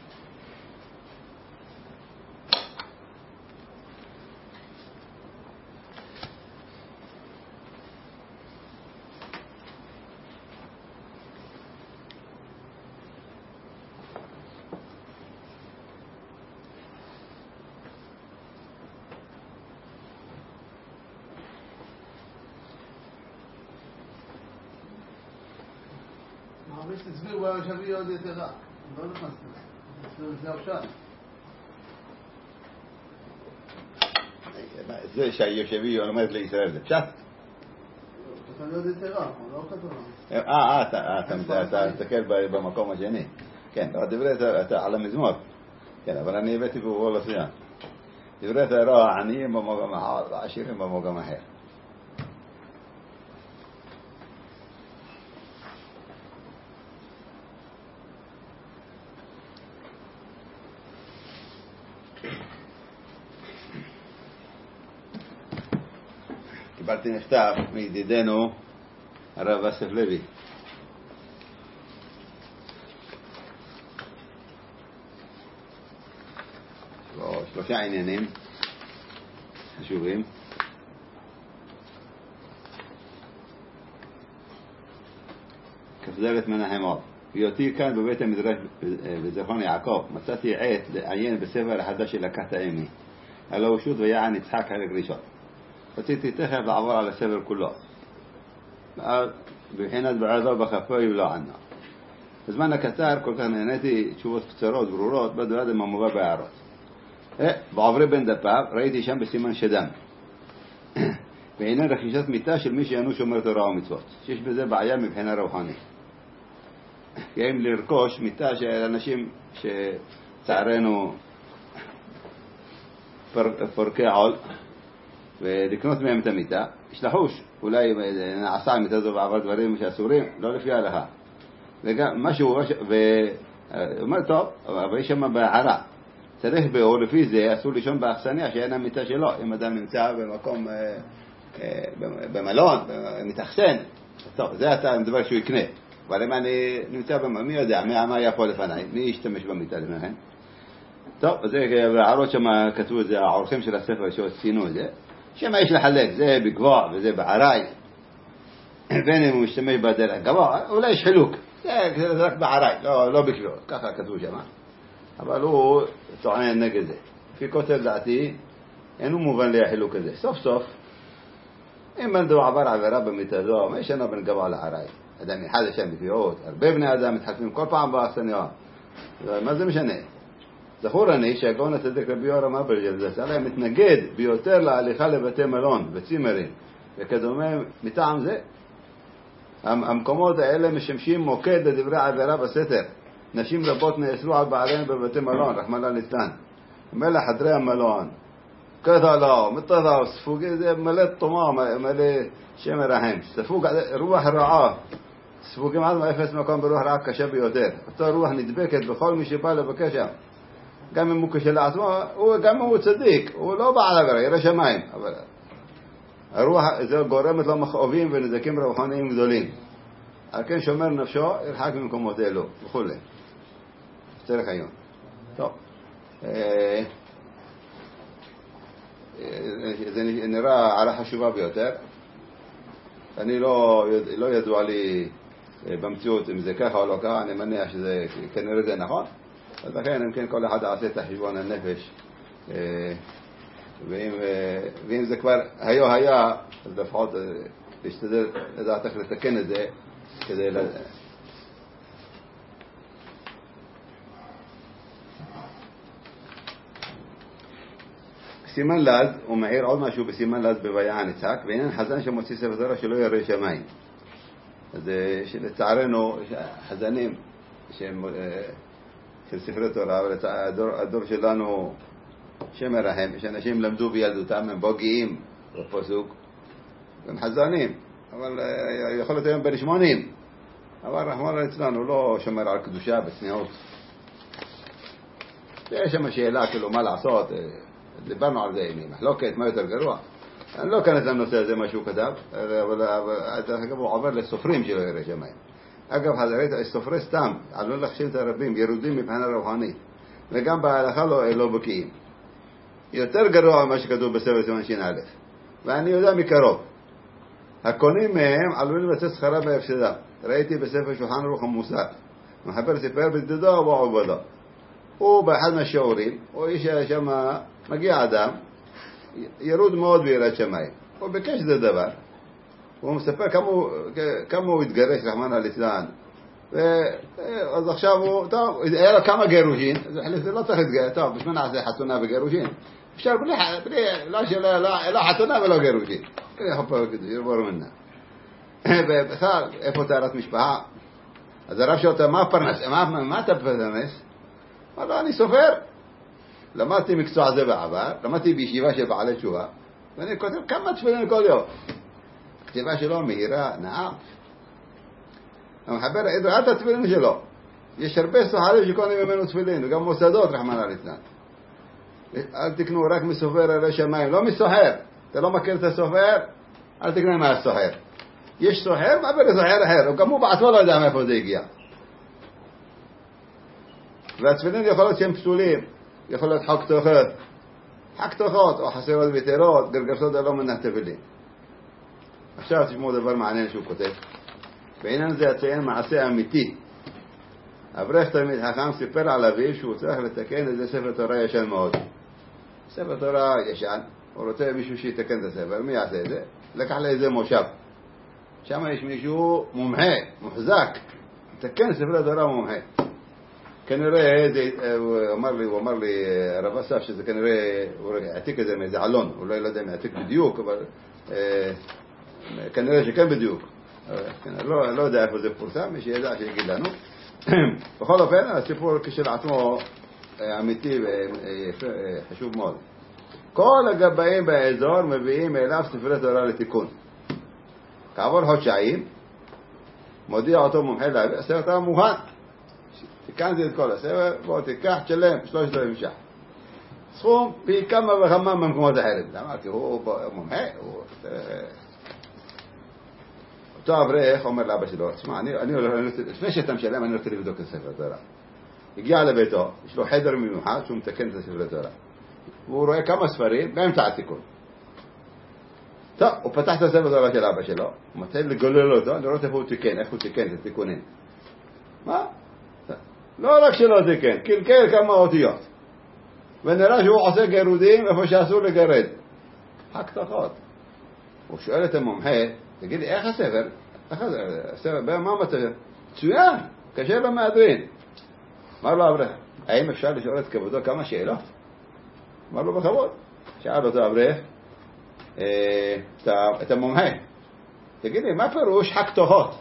יש תסביר ביושבי עוד יתרה, לא נכנס תסביר לפני הפשט. זה שהיושבי לומד לישראל זה פשט? תסביר עוד יתרה, לא כתוב. אה, אתה תסתכל במקום השני. כן, דברי אתה על המזמור. כן, אבל אני הבאתי בו לא סיימן. דברי תורה העניים במקום אחד, העשירים במקום אחר. קיבלתי מכתב מידידנו הרב אסף לוי. שלוש שלושה עניינים חשובים. כ"ד מנחם עוד. בהיותי כאן בבית המדרש בזיכרון יעקב, מצאתי עת לעיין בספר החדש שלקחת אמי, הלא שו"ת ויען יצחק חלק ראשון. רציתי תכף לעבור על הספר כולו. בבחינת בעדו בחפוי ולא ענה. בזמן הקצר כל כך נהניתי תשובות קצרות, ברורות, בדו אדם המובא בהערות. בעוברי בין דפיו ראיתי שם בסימן שדם. בעניין רכישת מיטה של מי שאינו שומר תורה ומצוות. שיש בזה בעיה מבחינה רוחנית. כי אם לרכוש מיטה של אנשים שצערנו פורקי עול, ולקנות מהם את המיטה, יש לחוש, אולי נעשה המיטה זו בעבר דברים שאסורים, לא לפי ההלכה. וגם משהו, ואומר טוב, אבל יש שם בהערה. צריך באור לפי זה, אסור לישון באכסניה שאין המיטה שלו. אם אדם נמצא במקום, במלון, מתאכסן, טוב, זה אתה מדבר שהוא יקנה. אבל אם אני נמצא במלון, מי יודע, מה היה פה לפניי? מי ישתמש במיטה לפניי? טוב, זה בהערות שם כתבו את זה, העורכים של הספר שעשינו את זה. שמה יש לחלק, זה בגבוה וזה בעראי. בין אם הוא משתמש בדרך גבוה, אולי יש חילוק. זה רק בעראי, לא, לא בגבוה, ככה כתבו שם. אבל הוא טוען נגד זה. לפי כותב דעתי, אין הוא מובן לי החילוק הזה. סוף סוף, אם בנדו עבר עבירה במיטה זו, מה ישנו בין גבוה לעראי? אדם אחד לשם בפיעות, הרבה בני אדם מתחלפים כל פעם באכסניה. מה זה משנה? זכור אני שהגאון הצדק רבי יורם אברג'ל זצ"ל מתנגד ביותר להליכה לבתי מלון וצימרים וכדומה. מטעם זה המקומות האלה משמשים מוקד לדברי עבירה בסתר. נשים רבות נאסרו על בעליהן בבתי מלון, רחמנא ליצלן. מלא חדרי המלון כזה לא, מתודה ספוגי, זה מלא תומה, מלא שמר רחם, ספוג רוח רעה, ספוגים עד מאפס מקום ברוח רעה קשה ביותר. אותה רוח נדבקת בכל מי שבא לבקש שם, גם אם הוא כשלעצמו, גם אם הוא צדיק, הוא לא בעל עבירה, ירא שמיים, אבל הרוח זה גורמת לו מכאובים ונזקים רוחניים גדולים. על כן שומר נפשו ירחק ממקומות אלו וכו'. צריך היום. טוב. זה נראה הערה חשובה ביותר. אני לא, לא ידוע לי במציאות אם זה ככה או לא ככה, אני מניח שזה כנראה זה נכון. אז לכן אם כן כל אחד עושה את החשבון הנפש, ואם, ואם זה כבר היה היה, אז לפחות להשתדל לדעת איך לתקן את זה כדי ל... סימן לז, הוא מעיר עוד משהו בסימן לז בויען יצחק, ועניין חזן שמוציא ספר תורה שלא ירא שמיים. אז לצערנו חזנים שהם של ספרי תורה, אבל הדור, הדור שלנו שמר רחם, יש אנשים למדו בילדותם, הם בוגעים בפסוק, הם חזנים, אבל יכול להיות היום בן שמונים, אבל רחמנא ליצלן הוא לא שומר על קדושה בצניעות. יש שם שאלה כאילו מה לעשות, דיברנו על זה, מחלוקת, מה יותר גרוע. אני לא כאן את הנושא הזה מה שהוא כתב, אבל אגב הוא עובר לסופרים שלא ירא שמיים. אגב, סופרי סתם, עלול להכשיל את הרבים, ירודים מבחינה רוחנית, וגם בהלכה לא, לא בקיאים. יותר גרוע ממה שכתוב בספר סימן ש"א, ואני יודע מקרוב. הקונים מהם עלולים לצאת שכרה בהפסדה. ראיתי בספר שולחן ערוך המוסר, מחבר סיפר בדידו ובעובדו. הוא באחד מהשיעורים, הוא איש שם, מגיע אדם, ירוד מאוד ביראת שמיים. הוא ביקש זה דבר, הוא מספר כמה הוא, כמה הוא התגרש, רחמנא ליצלן. אז עכשיו הוא, טוב, היה לו כמה גירושין, אז החליט, זה לא צריך להתגרש, טוב, בשביל נעשה חתונה וגירושין. אפשר בלי, בלי, לא שאלה, לא חתונה ולא גירושין. כדי חופר כדי, ירבור מנה. ובכלל, איפה תארת משפחה? אז הרב שאתה, מה פרנס? מה, מה אתה פרנס? אמר לו, אני סופר. למדתי מקצוע זה בעבר, למדתי בישיבה של בעלי תשובה, ואני כותב כמה תפילין כל יום. כתיבה שלו מהירה, נעם. המחבר ראה את התפילין שלו. יש הרבה סוחרים שקונים ממנו תפילין, וגם מוסדות, רחמנא ליצלן. אל תקנו רק מסופר ירא שמיים, לא מסוחר. אתה לא מכיר את הסופר, אל תקנה מהסוחר. יש סוחר, מעבר לסוחר אחר, וגם הוא בעצמו לא יודע מאיפה זה הגיע. והתפילין יכול להיות שהם פסולים, יכול להיות חוק תוכר, חג תוכות או חסרות ויתרות, גרגשות לא מנתבלים. עכשיו תשמעו דבר מעניין שהוא כותב. בעניין זה אציין מעשה אמיתי. אברך תלמיד חכם סיפר על אביו שהוא צריך לתקן איזה ספר תורה ישן מאוד. ספר תורה ישן, הוא רוצה מישהו שיתקן את הספר, מי יעשה את זה? לקח לאיזה מושב. שם יש מישהו מומחה, מוחזק, תקן ספר תורה מומחה. כנראה, הוא אמר לי, הוא אמר לי, הרב אסף, שזה כנראה, הוא העתיק את זה מאיזה עלון, אולי לא יודע אם העתיק בדיוק, אבל כנראה שכן בדיוק. לא, לא יודע איפה זה פורסם, מי שידע שיגיד לנו. בכל אופן, הסיפור כשלעצמו אמיתי וחשוב מאוד. כל הגבאים באזור מביאים אליו ספרי תורה לתיקון. כעבור חודשיים, מודיע אותו מומחה להביא, הספר תורה מוכן. תיקנתי את כל הספר, בוא תיקח, תשלם, שלושת אלפים ש"ח. סכום פי כמה וכמה במקומות אחרים. למה? כי הוא מומחה, הוא... אותו אברך אומר לאבא שלו, תשמע, לפני שאתה משלם, אני רוצה לבדוק את ספר תורה. הגיע לביתו, יש לו חדר מיוחד שהוא מתקן את הספר תורה. והוא רואה כמה ספרים, באמצע התיקון. טוב, הוא פתח את הספר תורה של אבא שלו, הוא מתחיל לגולל אותו, לראות איפה הוא תיקן, איך הוא תיקן את התיקונים. מה? לא רק שלא תיקן, קלקל כמה אותיות. ונראה שהוא עושה גרודים איפה שאסור לגרד. חק תחות. הוא שואל את המומחה, תגיד לי, איך הספר? איך הספר? מה המצב? מצוין, קשה לו מהדרין. אמר לו אברך, האם אפשר לשאול את כבודו כמה שאלות? אמר לו בכבוד. שאל אותו אברך, את המומחה, תגיד לי, מה פירוש חק תוחות?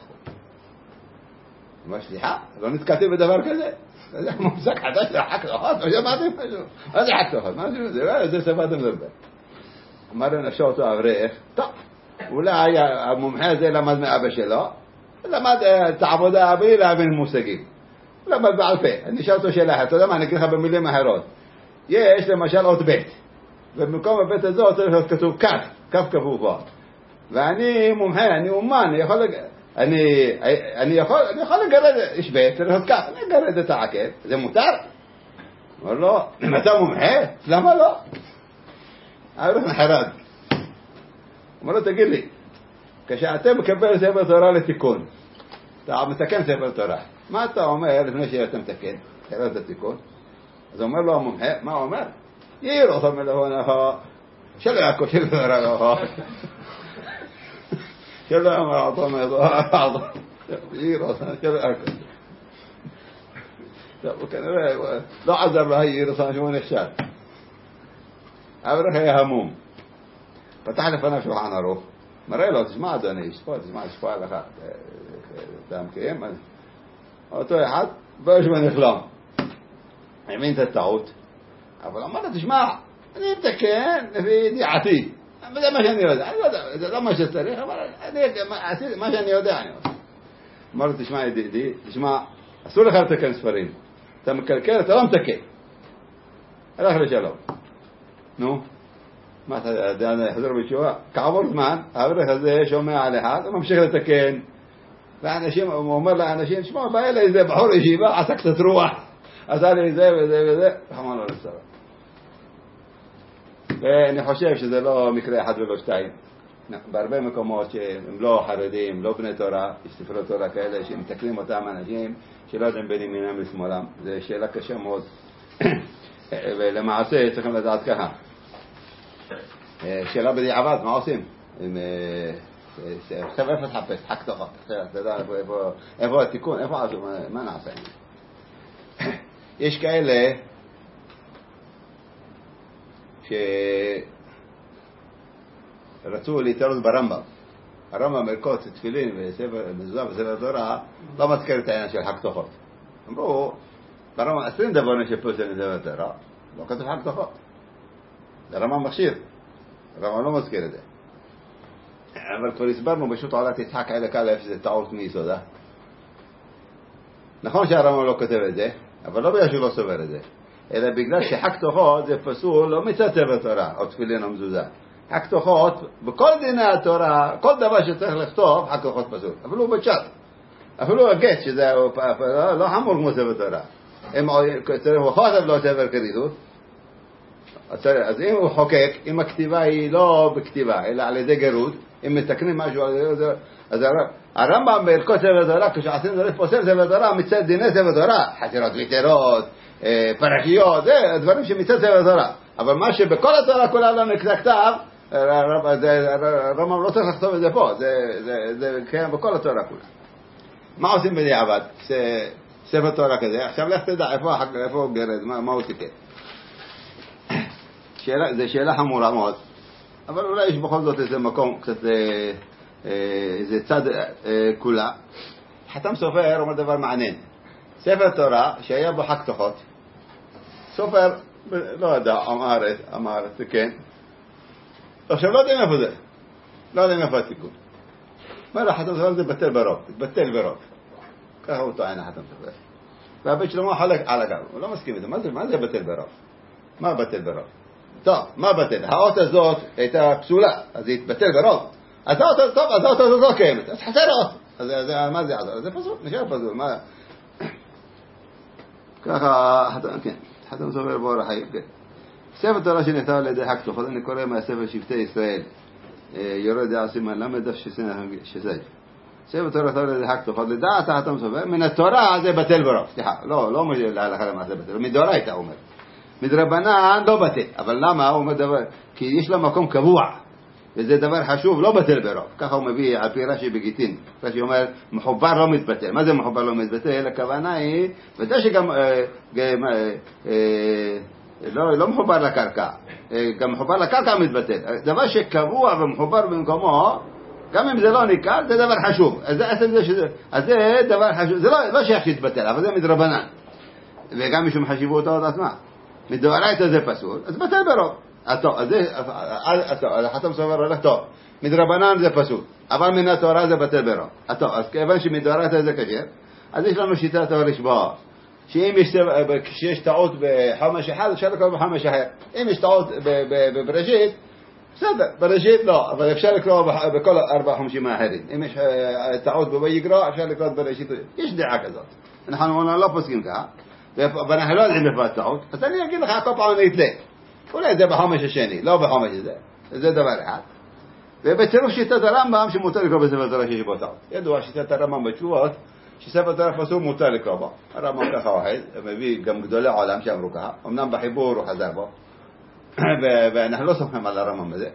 אמר, סליחה, לא נתקעתי בדבר כזה. זה מושג חדש לחק תוחות, לא שמעתם משהו. מה זה חק תוחות? מה זה? זה שפת המדבר. אמר לו, נפשו אותו אברך, טוב. אולי המומחה הזה למד מאבא שלו, למד את העבודה בלי להבין מושגים. למד בעל פה. אני אשאל אותו שאלה, אתה יודע מה, אני אגיד לך במילים אחרות. יש למשל אות בית, ובמקום הבית הזה צריך להיות כתוב כף, כף כפוף בו. ואני מומחה, אני אומן, אני יכול, אני, אני יכול, אני יכול לגרד, יש בית, צריך להיות כף, אני אגרד את העקב, זה מותר? אומר לו, אם אתה מומחה, למה לא? אברך נחרד. אומר לו, תגיד לי, כשאתה מקבל ספר תורה לתיקון, אתה מתקן ספר תורה, מה אתה אומר לפני שאתה מתקן? תראה את התיקון. אז אומר לו המומחה, מה הוא אומר? יאיר אותו מלאכו, שלא יעקו שלא יראו, שלא יאמר אותו מלאכו, יאיר אותו, שלא יעקו. טוב, כנראה, לא עזר לו יאיר אותו, שהוא נכשל. אברך היה המום. פתח לפניו שולחן ערוך, מראה לו, תשמע אדוני, יש פה, תשמע, יש פה לך, אתה מכירים? אותו אחד, בואש ונכלם. האמין את הטעות, אבל אמר לו, תשמע, אני מתקן לפי ידיעתי, זה מה שאני יודע, אני לא יודע, זה לא מה שצריך, אבל מה שאני יודע אני עושה. אמר לו, תשמע ידידי, תשמע, אסור לך לתקן ספרים, אתה מקלקל, אתה לא מתקן. הלך לשלום. נו, מה אתה יודע, חזר בתשובה, כעבור זמן, האברך הזה שומע על אחד, הוא ממשיך לתקן, ואנשים, הוא אומר לאנשים, תשמע, בא אלי איזה בחור ישיבה, עשה קצת רוח, עשה לי זה וזה וזה, חמור לו לצרה. ואני חושב שזה לא מקרה אחד ולא שתיים. בהרבה מקומות שהם לא חרדים, לא בני תורה, יש ספרי תורה כאלה שמתקלים אותם אנשים שלא יודעים בין ימינם לשמאלם. זו שאלה קשה מאוד. ולמעשה צריכים לדעת ככה. שאלה בדיעבד, מה עושים? עכשיו איפה תחפש? חק תוחות. אתה יודע איפה התיקון, איפה עשו, מה נעשה? יש כאלה שרצו להתערב ברמב"ם. הרמב"ם מלכות תפילין ומזוזה וספר תורה לא מזכיר את העניין של חק תוחות. אמרו, ברמב"ם עשרים דבר שפוסל מספר תורה, לא כתוב חק תוחות. הרמב"ם מכשיר, הרמב"ם לא מזכיר את זה. אבל כבר הסברנו פשוט עולת יצחק אלה כאלה שזה טעות מיסודה. נכון שהרמב"ם לא כותב את זה, אבל לא בגלל שהוא לא סובר את זה, אלא בגלל שחק תוחות זה פסול לא מצד ספר תורה או תפילין או מזוזה. חק תוחות, בכל דיני התורה, כל דבר שצריך לכתוב, חק תוחות פסול. אפילו בצ'אט, אפילו הגט, שזה לא חמור כמו ספר תורה. אם צריך וחוטב לא ספר כריתות, אז אם הוא חוקק, אם הכתיבה היא לא בכתיבה, אלא על ידי גירוד, אם מתקנים משהו על ידי, אז הרמב"ם בהלכות ספר תורה, כשעשינו דרך פוסל ספר תורה, מצד דיני ספר תורה, חצרות ויתרות, פרשיות, זה דברים שמצד ספר תורה. אבל מה שבכל התורה כולה לא נכתב, הרמב"ם לא צריך לכתוב את זה פה, זה קיים בכל התורה כולה. מה עושים בדיעבד? ספר תורה כזה, עכשיו לך תדע איפה הוא גרד, מה הוא תיקן. זו שאלה חמורה מאוד, אבל אולי יש בכל זאת איזה מקום, קצת איזה צד כולה. חתם סופר אומר דבר מעניין. ספר תורה שהיה בו חג תוחות, סופר לא יודע, אמר, אמר, כן. עכשיו לא יודעים איפה זה, לא יודעים איפה התיקון. אומר לו, חתם סופר זה בטל ברוב, בטל ברוב. ככה הוא טוען חתם סופר. והבית שלמה חלק על הגב, הוא לא מסכים את זה. מה זה, מה זה בטל ברוב? מה בטל ברוב? טוב, מה בטל? האות הזאת הייתה פסולה, אז היא התבטל ברוב. אז האות הזאת, טוב, אז האות הזאת לא קיימת, אז חסר אות. אז מה זה יעזור? זה פסול, נשאר פסול, מה? ככה, כן, חתם סופר באור החיים, כן. ספר תורה שנכתב על ידי חג תוחות, אני קורא מהספר שבטי ישראל, יורד דעה סימן למד דף שסייף. ספר תורה נכתב על ידי חג תוחות, לדעת חתם סופר, מן התורה זה בטל ברוב, סליחה, לא, לא להלכה למעשה בטל, מדאורייתא אומר. מדרבנן לא בטל, אבל למה? הוא אומר דבר, כי יש לה מקום קבוע, וזה דבר חשוב, לא בטל ברוב. ככה הוא מביא על פי רש"י בגיטין. רש"י אומר, מחובר לא מתבטל. מה זה מחובר לא מתבטל? הכוונה היא, וזה שגם אה, גם, אה, אה, לא, לא מחובר לקרקע, אה, גם מחובר לקרקע מתבטל. דבר שקבוע ומחובר במקומו, גם אם זה לא ניקל, זה דבר חשוב. אז זה, שזה, אז זה דבר חשוב. זה לא, לא שייך שיתבטל, אבל זה מדרבנן. וגם משום חשיבותו עוד עצמה. מדאורייתא זה פסול, אז בטל ברוב. טוב, אז זה, אז חתם סופר הולך טוב. מדרבנן זה פסול, אבל מן התורה זה בטל ברוב. טוב, אז כיוון שמדאורייתא זה כשר, אז יש לנו שיטת הרשב"א, שאם יש טעות בחומש אחד, אפשר לקרוא בחומש אחר. אם יש טעות בבראשית, בסדר, בראשית לא, אבל אפשר לקרוא בכל ארבע חומשים האחרים. אם יש טעות בויגרא, אפשר לקרוא בראשית. יש דעה כזאת. אנחנו לא פוסקים ככה. ואנחנו לא יודעים איפה הטעות, אז אני אגיד לך כל פעם נתלה. אולי זה בחומש השני, לא בחומש הזה. זה דבר אחד. ובצירוף שיטת הרמב"ם שמותר לקרוא בספר תורה שיש בו טעות. ידוע שיטת הרמב"ם בתשובות, שספר תורה פסול מותר לקרוא בו. הרמב"ם ככה אוהד, מביא גם גדולי העולם שאמרו ככה. אמנם בחיבור הוא חזר בו. ואנחנו לא סומכים על הרמב"ם הזה.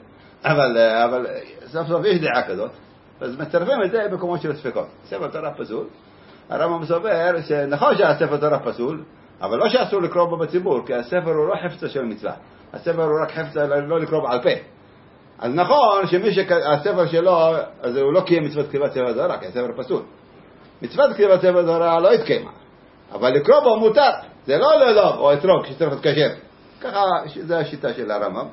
אבל סוף סוף יש דעה כזאת. אז מצרפים את זה במקומות של ספקות. ספר תורה פסול. הרמב"ם סובר שנכון שהספר תורה פסול, אבל לא שאסור לקרוא בו בציבור, כי הספר הוא לא חפצה של מצווה. הספר הוא רק חפצה לא לקרוא בעל פה. אז נכון שמי שהספר שלו, אז הוא לא קיים מצוות כתיבת ספר תורה, כי הספר פסול. מצוות כתיבת ספר תורה לא התקיימה, אבל לקרוא בו מותר. זה לא ללוב או אתרוג שצריך להתקשר. ככה, זו השיטה של הרמב"ם.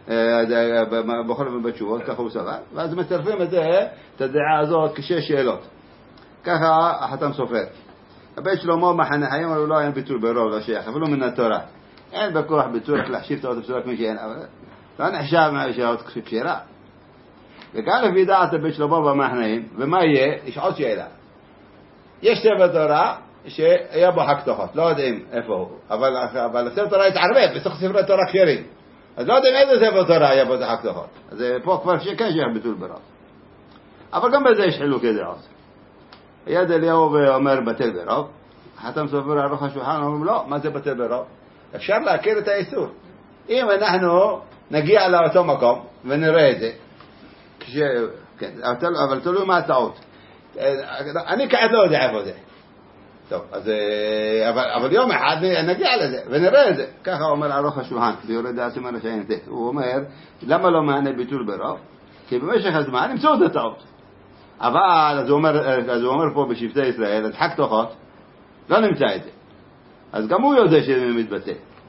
בכל זאת בתשובות, ככה הוא סבר. ואז מצרפים את זה, את הדעה הזאת, כשש שאלות. ככה החתם סופר. הבית שלמה מחנה חיים, אבל לא אין ביטול ברוב, לא שייך, אפילו מן התורה. אין בכוח ביטול, רק להחשיב את האוטו כמי שאין, אבל לא נחשב מהשעות כשרה. וכאן לפי דעת הבית שלמה במחנאים, ומה יהיה? יש עוד שאלה. יש ספר תורה שהיה בו חג תוחות, לא יודעים איפה הוא, אבל, אבל הספר תורה התערבב, בסך ספרי תורה כשרים. אז לא יודעים איזה ספר תורה היה בו חג תוחות. אז פה כבר כן שייך ביטול ברוב. אבל גם בזה יש חילוקי דעות. יד אליהו אומר בטל ברוב, חתם סופר ערוך השולחן, אומרים לא, מה זה בטל ברוב? אפשר להכיר את האיסור. אם אנחנו נגיע לאותו מקום ונראה את זה, כש... כן, אבל תלוי מה הטעות. אני כעת לא יודע איפה זה. טוב, אז, אבל, אבל יום אחד נגיע לזה ונראה את זה. ככה אומר ערוך השולחן, ביורד דעה סימן רשעים ט'. הוא אומר, למה לא מענה ביטול ברוב? כי במשך הזמן נמצאו את הטעות. אבל, אז הוא אומר, אז הוא אומר פה בשבטי ישראל, את חג תוחות, לא נמצא את זה. אז גם הוא יודע שזה מתבטא.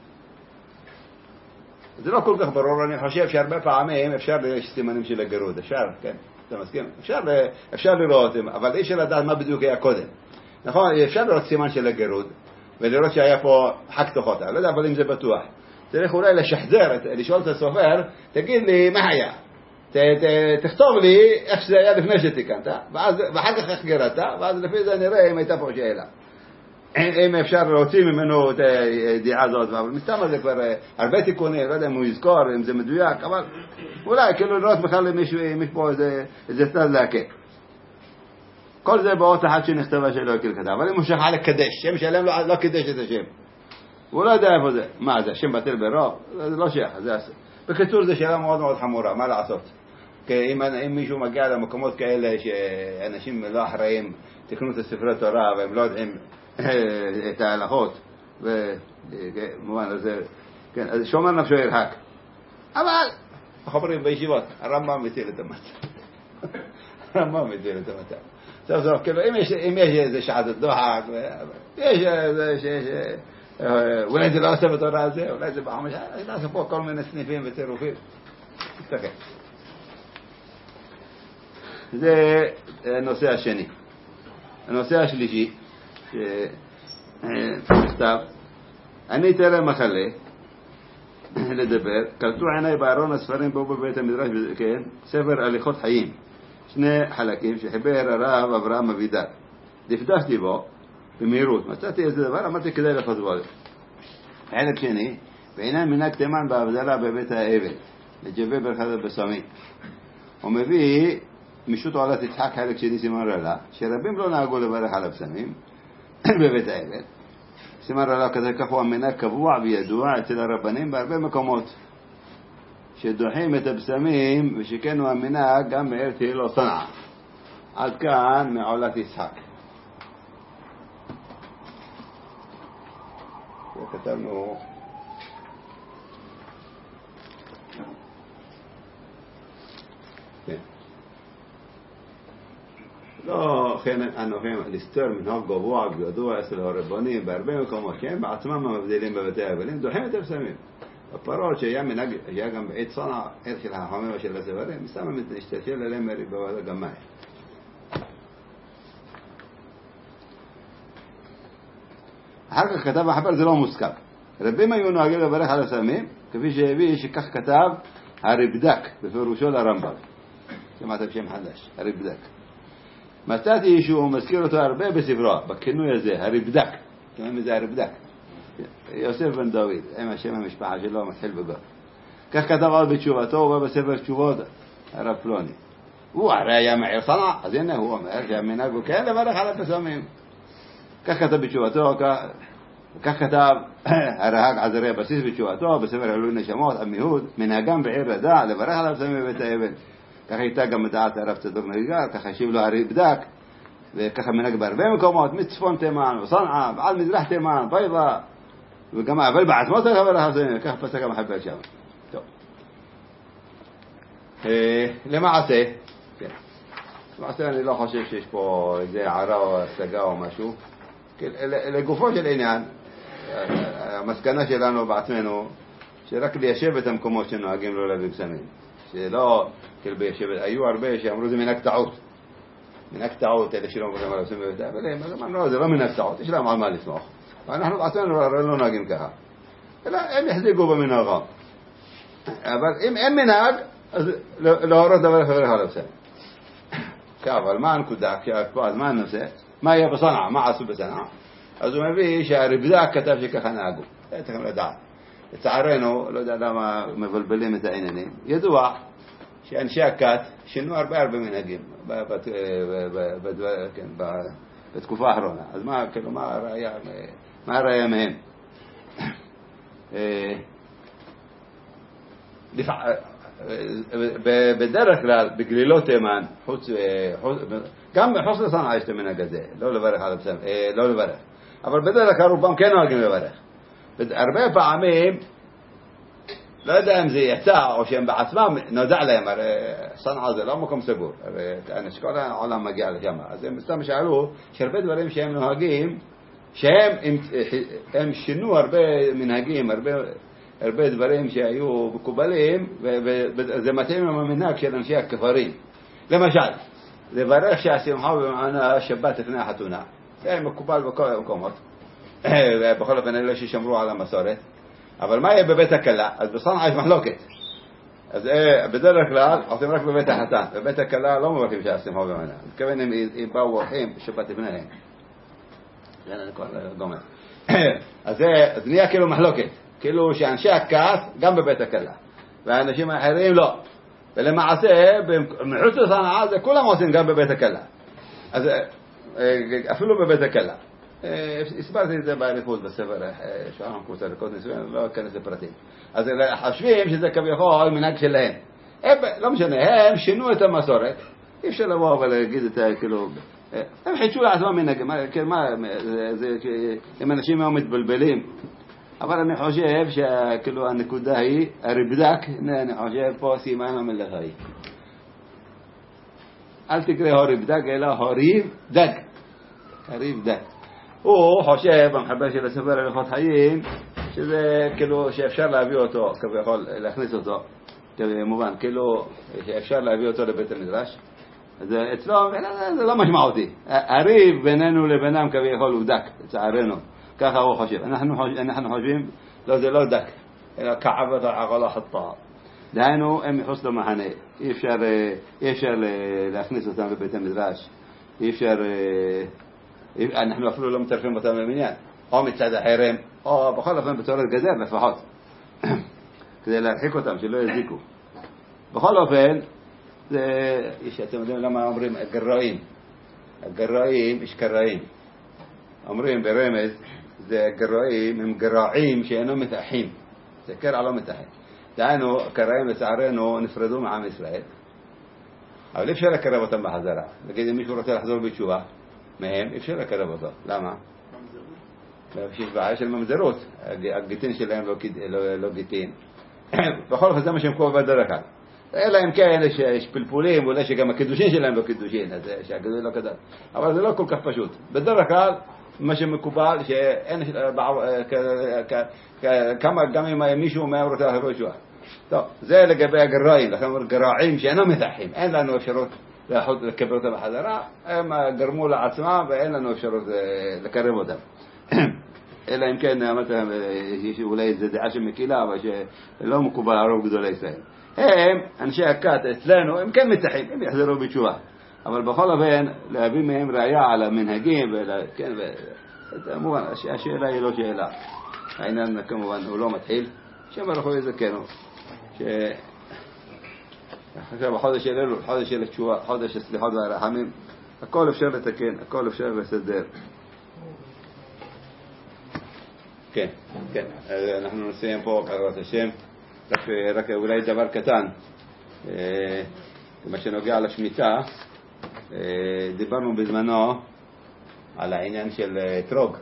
זה לא כל כך ברור, אני חושב שהרבה פעמים אפשר לראות סימנים של הגירוד, אפשר, כן, אתה מסכים? אפשר, אפשר לראות, אבל אי אפשר לדעת מה בדיוק היה קודם. נכון, אפשר לראות סימן של הגירוד, ולראות שהיה פה חג תוחות, אני לא יודע, אבל אם זה בטוח. צריך אולי לשחזר, לשאול את הסופר, תגיד לי מה היה. ת, ת, תכתוב לי איך שזה היה לפני שתיקנת, ואז, ואחר כך איך גירדת, ואז לפי זה נראה אם הייתה פה שאלה. אם אפשר להוציא ממנו את הידיעה הזאת, אבל מסתם זה כבר הרבה תיקונים, לא יודע אם הוא יזכור, אם זה מדויק, אבל אולי כאילו לראות בכלל למישהו, אם יש פה איזה צד להקה. כל זה באות אחת שנכתבה שלא יקל כתב, אבל אם הוא שכח לקדש, שם שלם לא, לא קדש את השם. הוא לא יודע איפה זה. מה, זה השם בטל ברוב? זה לא שייך, זה עשה. בקיצור, זו שאלה מאוד מאוד חמורה, מה לעשות? כי אם, אם מישהו מגיע למקומות כאלה שאנשים לא אחראים, תקנו את הספרי תורה והם לא יודעים את ההלכות, ומובן הזה, כן, אז שומר נפשו ירחק. אבל, אנחנו אומרים בישיבות, הרמב"ם מטיל את המצב. הרמב"ם מטיל את המצב. סוף סוף, כאילו, אם יש, אם יש איזה שעת דוחק, יש איזה, שיש, אולי זה לא עושה בתורה הזה, אולי זה בחמש, נעשה פה כל מיני סניפים וצירופים. תסתכל. זה הנושא השני. הנושא השלישי, שנכתב, אני טרם מחלה לדבר, קלטו עיניי בארון הספרים פה בבית המדרש, כן, ספר הליכות חיים, שני חלקים שחיבר הרב אברהם אבידר. דפדשתי בו במהירות, מצאתי איזה דבר, אמרתי כדאי לחזור בו. חלק שני, בעניין מנהג תימן בהבדלה בבית האבל, לג'בי ברכת הבשמים. הוא מביא משוט עולת יצחק חלק שני סימן רלה, שרבים לא נהגו לברך על הבשמים בבית האבל. סימן רלה כזה כך הוא המנהג קבוע וידוע אצל הרבנים בהרבה מקומות, שדוחים את הבשמים, ושכן הוא המנהג גם בעיר תהילו צנעה. עד כאן מעולת יצחק. וכתבנו כן. לא, כן, אנוכם לסתר מנהג גבוה וידוע אצל הרבנים בהרבה מקומות, שהם בעצמם המבדילים בבתי האבלים, דוחים את הבשמים. הפרות שהיה מנהג, היה גם בעת צנע, ערך של החכמים ושל הסברים, מסתם נשתשל אליהם בבתי גמאי. אחר כך כתב החבר, זה לא מוסכם. רבים היו נוהגים לברך על הבשמים, כפי שהביא שכך כתב הרבדק, בפירושו לרמב"ם. שמעת בשם חדש, הרבדק. מצאתי שהוא מזכיר אותו הרבה בספרו, בכינוי הזה, הרבדק. כמה זה הרבדק? יוסף בן דוד, עם השם המשפחה שלו, מתחיל בגור. כך כתב עוד בתשובתו, הוא בא בספר תשובות, הרב פלוני. הוא הרי היה מעיר צנע, אז הנה הוא אומר שהמנהג הוא כן לברך על הבשמים. כך כתב בתשובתו, כך כתב הרהג עזרי הבסיס בתשובתו, בספר עילוי נשמות, עמיהוד, מנהגם בעיר רדע, לברך על הבשמים בבית האבל. כך הייתה גם מדעת הרב צדוק נריגר, כך השיב לו הרבדק, וככה מנהג בהרבה מקומות, מצפון תימן, וצנעה, ועד מזרח תימן, בידה, וגם אבל בעצמו צריך לברך על הבשמים, כך פסק המחבר שם. טוב. למעשה, למעשה אני לא חושב שיש פה איזה הערה או השגה או משהו. לגופו של עניין, המסקנה שלנו בעצמנו, שרק ליישב את המקומות שנוהגים לא להביא בשמים. שלא, כאילו בישבת, היו הרבה שאמרו זה מנהג טעות. מנהג טעות, אלה שלא מבחרים על הבשמים בבית האבלים, אז אמרנו, זה לא מנהג טעות, יש להם על מה לסמוך. ואנחנו בעצמנו לא נוהגים ככה. אלא הם יחזיקו במנהגם. אבל אם אין מנהג, אז להורות דבר לברך על הבשמים. אבל מה הנקודה? אז מה הנושא? מה היה בצנעה? מה עשו בצנעה? אז הוא מביא שהרבדק כתב שככה נהגו. צריכים לדעת. לצערנו, לא יודע למה מבלבלים את העניינים. ידוע שאנשי הכת שינו הרבה הרבה מנהגים בתקופה האחרונה. אז מה, כאילו, מה הראיה, מה הראיה מהם? בדרך כלל, בגלילות תימן, גם בחוץ לצנעה יש את המנהג הזה, לא לברך על הבשמים, לא לברך. אבל בדרך כלל רובם כן נוהגים לברך. הרבה פעמים, לא יודע אם זה יצא או שהם בעצמם נודע להם, הרי צנעה זה לא מקום סגור, הרי כל העולם מגיע לשם. אז הם סתם שאלו שהרבה דברים שהם נוהגים, שהם הם שינו הרבה מנהגים, הרבה הרבה דברים שהיו מקובלים, וזה מתאים עם המנהג של אנשי הכפרים. למשל, לברך שהשמחה במענה שבת לפני החתונה. זה מקובל בכל המקומות. ובכל אופן אלה ששמרו על המסורת. אבל מה יהיה בבית הכלה? אז בצנעה יש מחלוקת. אז בדרך כלל עושים רק בבית החתן. בבית הכלה לא מברכים שהשמחה במענה. מתכוון אם באו אורחים שבת לפניהם. אני כבר גומר. אז זה נהיה כאילו מחלוקת, כאילו שאנשי הכעס גם בבית הכלה, והאנשים האחרים לא. ולמעשה, מחוץ לצנעה זה כולם עושים גם בבית הכלה. אז אפילו בבית הכלה. הסברתי את זה בעריכות בספר, שאנחנו קורסים לקוד ניסויים, לא אכנס לפרטים. אז חושבים שזה כביכול מנהג שלהם. לא משנה, הם שינו את המסורת. אי אפשר לבוא ולהגיד את זה, כאילו, הם חידשו לעצמם מנהג, הם אנשים מאוד מתבלבלים. אבל אני חושב שכאילו הנקודה היא, הרבדק, אני חושב פה סימן המלאכי. אל תקרא הרבדק, אלא הריב דק. הריב דק. הוא חושב, המחבר של הספר הלכות חיים, שזה כאילו שאפשר להביא אותו, כביכול להכניס אותו, כמובן, כאילו שאפשר להביא אותו לבית המדרש. אז אצלו, זה לא משמעותי. הריב בינינו לבינם כביכול הוא דק, לצערנו. ככה הוא חושב. אנחנו, אנחנו חושבים, לא, זה לא דק, אלא כעבת העגלה חטאה. דהיינו, הם מחוץ למחנה. אי אפשר, אי אפשר להכניס אותם לבית המדרש. אי אפשר, אנחנו אפילו לא מצרפים אותם למניין. או מצד החרם, או בכל אופן בצורת גדר לפחות. כדי להרחיק אותם, שלא יזיקו. בכל אופן, זה, אתם יודעים למה אומרים הגראים. הגראים, יש קראים. אומרים ברמז, זה גראים, הם גרעים שאינם מתאחים. זה קרע לא מתאחים. דהיינו, קראים לצערנו נפרדו מעם ישראל. אבל אפשר לקרב אותם בחזרה. נגיד, אם מישהו רוצה לחזור בתשובה מהם, אפשר לקרב אותו. למה? יש בעיה של ממזרות. הגיטין שלהם לא גיטין. בכל אופן זה מה שהם קוראים בדרך כלל. אלא אם כן יש פלפולים, אולי שגם הקידושין שלהם לא קידושין, אז שהגידול לא כדאי. אבל זה לא כל כך פשוט. בדרך כלל, מה שמקובל, שאין כמה, גם אם מישהו מהם רוצה לחזור בתשובה. טוב, זה לגבי הגרעים, לכן אומר גרעים שאינם מתחים, אין לנו אפשרות לקבל אותם בחזרה, הם גרמו לעצמם ואין לנו אפשרות לקרב אותם. אלא אם כן, אמרתם, יש אולי איזו דעה שמקילה, אבל שלא מקובל הרוב גדולי ישראל. הם, אנשי הכת אצלנו, הם כן מתחים, הם יחזרו בתשובה. אבל בכל אופן, להביא מהם ראייה על המנהגים, כן, וכמובן, השאלה היא לא שאלה. העניין כמובן הוא לא מתחיל, שמרחו יזכנו. עכשיו בחודש של אלול, חודש של תשובה, חודש של סליחות והרחמים, הכל אפשר לתקן, הכל אפשר לסדר. כן, כן, אנחנו נסיים פה בעזרת השם, רק אולי דבר קטן, מה שנוגע לשמיטה, דיברנו בזמנו על העניין של אתרוג,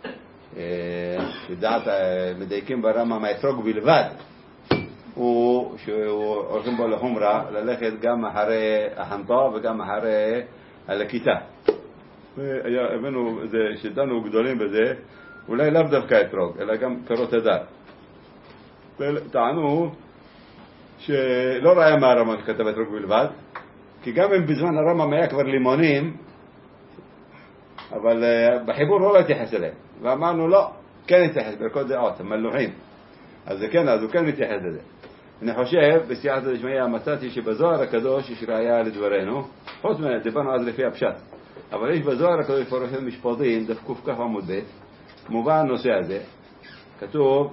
שדעת מדייקים ברמב"ם האתרוג בלבד, הוא שהולכים בו לחומרה ללכת גם אחרי החנטה וגם אחרי הלקיטה. הבאנו שדנו גדולים בזה, אולי לאו דווקא אתרוג, אלא גם פירות הדר. טענו שלא ראה מה הרמב"ם שכתב אתרוג בלבד, כי גם אם בזמן הרמב"ם היה כבר לימונים, אבל בחיבור לא התייחס אליהם. ואמרנו לא, כן התייחס, ברכות דעות, מלוחים. אז זה כן, אז הוא כן מתייחס לזה. אני חושב, בסייעתא דשמיא מצאתי שבזוהר הקדוש יש ראיה לדברנו, חוץ מזה, דיברנו אז לפי הפשט. אבל יש בזוהר הקדוש פרשת משפטים, דף קוף כף עמוד ב', מובא הנושא הזה, כתוב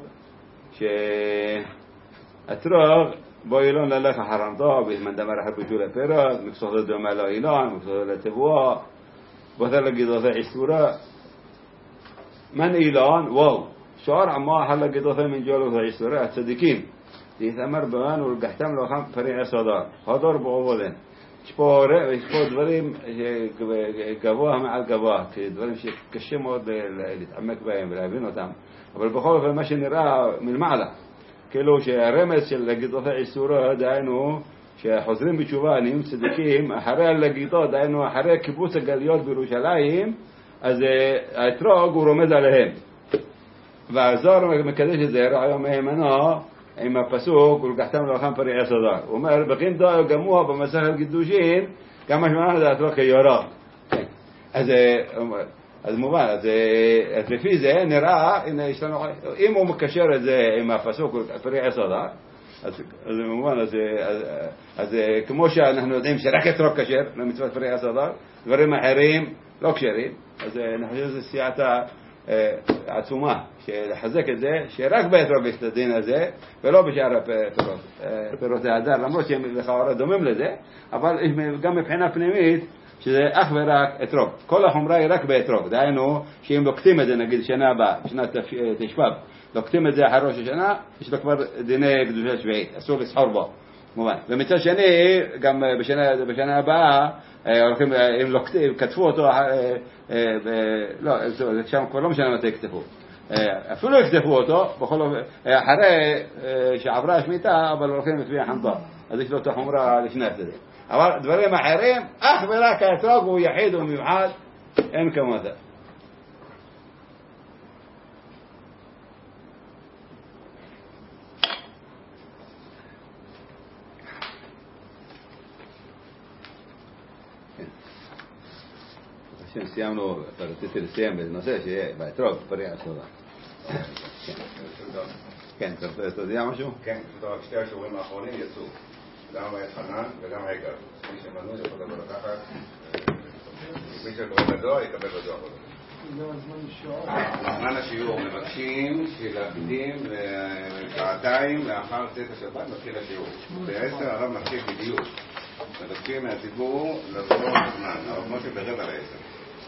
שאתרוג בו אילון ללך אחרנתו, בזמן דמר אחר ביטול הפירות, מקצות דומה לו אילון, מקצות לתבואה, בותר לגידותי עיסורה. מן אילון, וואו, שוער עמו אחר לגידותי מנג'ולו ועיסורה, הצדיקים. להתאמר בהם ולגחתם לכם פריעי סודר, חודר בעובודן. יש פה דברים גבוה מעל גבוה, דברים שקשה מאוד להתעמק בהם ולהבין אותם, אבל בכל אופן מה שנראה מלמעלה, כאילו שהרמז של לגידותי עיסורה, דהיינו שחוזרים בתשובה, נהיים צדיקים, אחרי הלגידות, דהיינו אחרי קיבוץ הגלויות בירושלים, אז האתרוג הוא רומז עליהם. והזוהר מקדש את זה, רעיון מהימנו, עם הפסוק, ולקחתם לכם פריעי סודר. הוא אומר, בכין דואו גמוה במסכת קידושין, כמה שמונה זה אתרוג כיורא. אז, אז מובן, אז, אז לפי זה נראה, הנה יש לנו, אם הוא מקשר את זה עם הפסוק, פריעי סודר, אז במובן הזה, אז כמו שאנחנו יודעים שרק אתרוג כשר, למצוות פרי הסדר, דברים אחרים לא כשרים, אז אנחנו חושבים שזו סייעתה עצומה, שלחזק את זה, שרק באתרוג יש את הדין הזה, ולא בשאר הפירות, פירות ההדר, למרות שהם לכאורה דומים לזה, אבל גם מבחינה פנימית, שזה אך ורק אתרוג. כל החומרה היא רק באתרוג, דהיינו שאם לוקטים את זה, נגיד שנה הבאה, שנת תשפ"ב, לוקטים את זה אחרי ראש השנה, יש לו כבר דיני קדושה שביעית, אסור לסחור בו, מובן. ומצד שני, גם בשנה, בשנה הבאה, הולכים, אם לוקטים, כתבו אותו, לא, שם כבר לא משנה מתי כתבו. אפילו יכתבו אותו, בכל אחרי שעברה השמיטה, אבל הולכים לפי החנטה. אז יש לו את החומרה לשני הצדדים. אבל דברים אחרים, אך ורק האתרוג הוא יחיד ומיוחד, אין כמותה. סיימנו, רציתי לסיים בנושא שיהיה באתרוג, פרי הסדר. כן, אתה יודע משהו? כן, רק שתי השיעורים האחרונים יצאו. גם חנן וגם העיקר. מי שמנוי יכול לדבר לקחת. מי שקורא בדואר יקבל בדואר. בזמן השיעור מבקשים שלהקדים שעתיים לאחר צאת השבת מתחיל השיעור. בעשר הרב מתחיל בדיוק. מבקשים מהציבור לבוא בזמן, אבל כמו שברבע לעשר.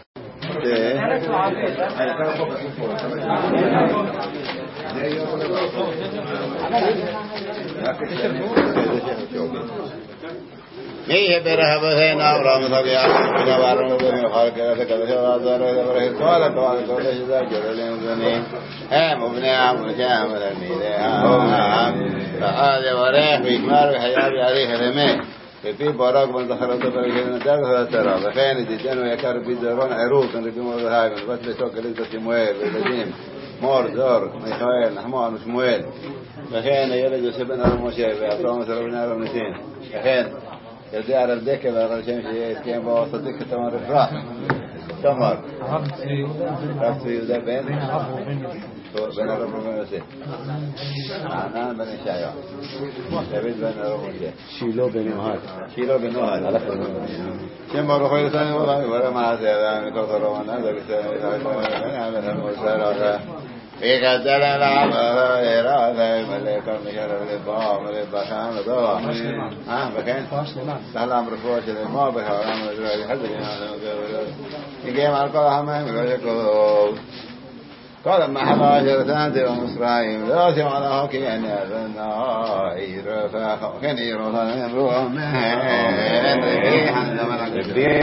ميه بره بهنا ورام ثقيا بنا وارم بهم خالق كذا كذا هذا بره قال قال قال إذا جرلين زنين هم ابنهم وشامل الميله هذا وراه بيكمار بحياة عليه رمي في باراك من دخلت بركة ندار ترى بخين جدا ويكار بيدرون عروق عند بيمر هاي من بس بتوك لسه شمويل ولدين مار دار ميخائيل نحمان وشمويل بخين يلد سبنا المشيب أبرام سربنا رمتين بخين يدي على الدكة لرجيم شيء كان بواسطة كتمر الفراح تمر رفسي يده بين بين رب المسيح عنان بن شايع يبيد بين رب المسيح شيلو بن مهاد شيلو بن مهاد على خير كم مرة خير ثاني والله ورا ما هذا من كثر وانا ذاك انا من المسار في قدر العب إرادة ملك المجرى للباء ملك بخان لضوء ها بكين سهل أمر فوش للماء بها ورام الجرى حد يجيم على القلعة همهم يقول قال ما حضر عشرتان ترى مصرايم لا سمع له كي أن يرفع كان يرفع من روح من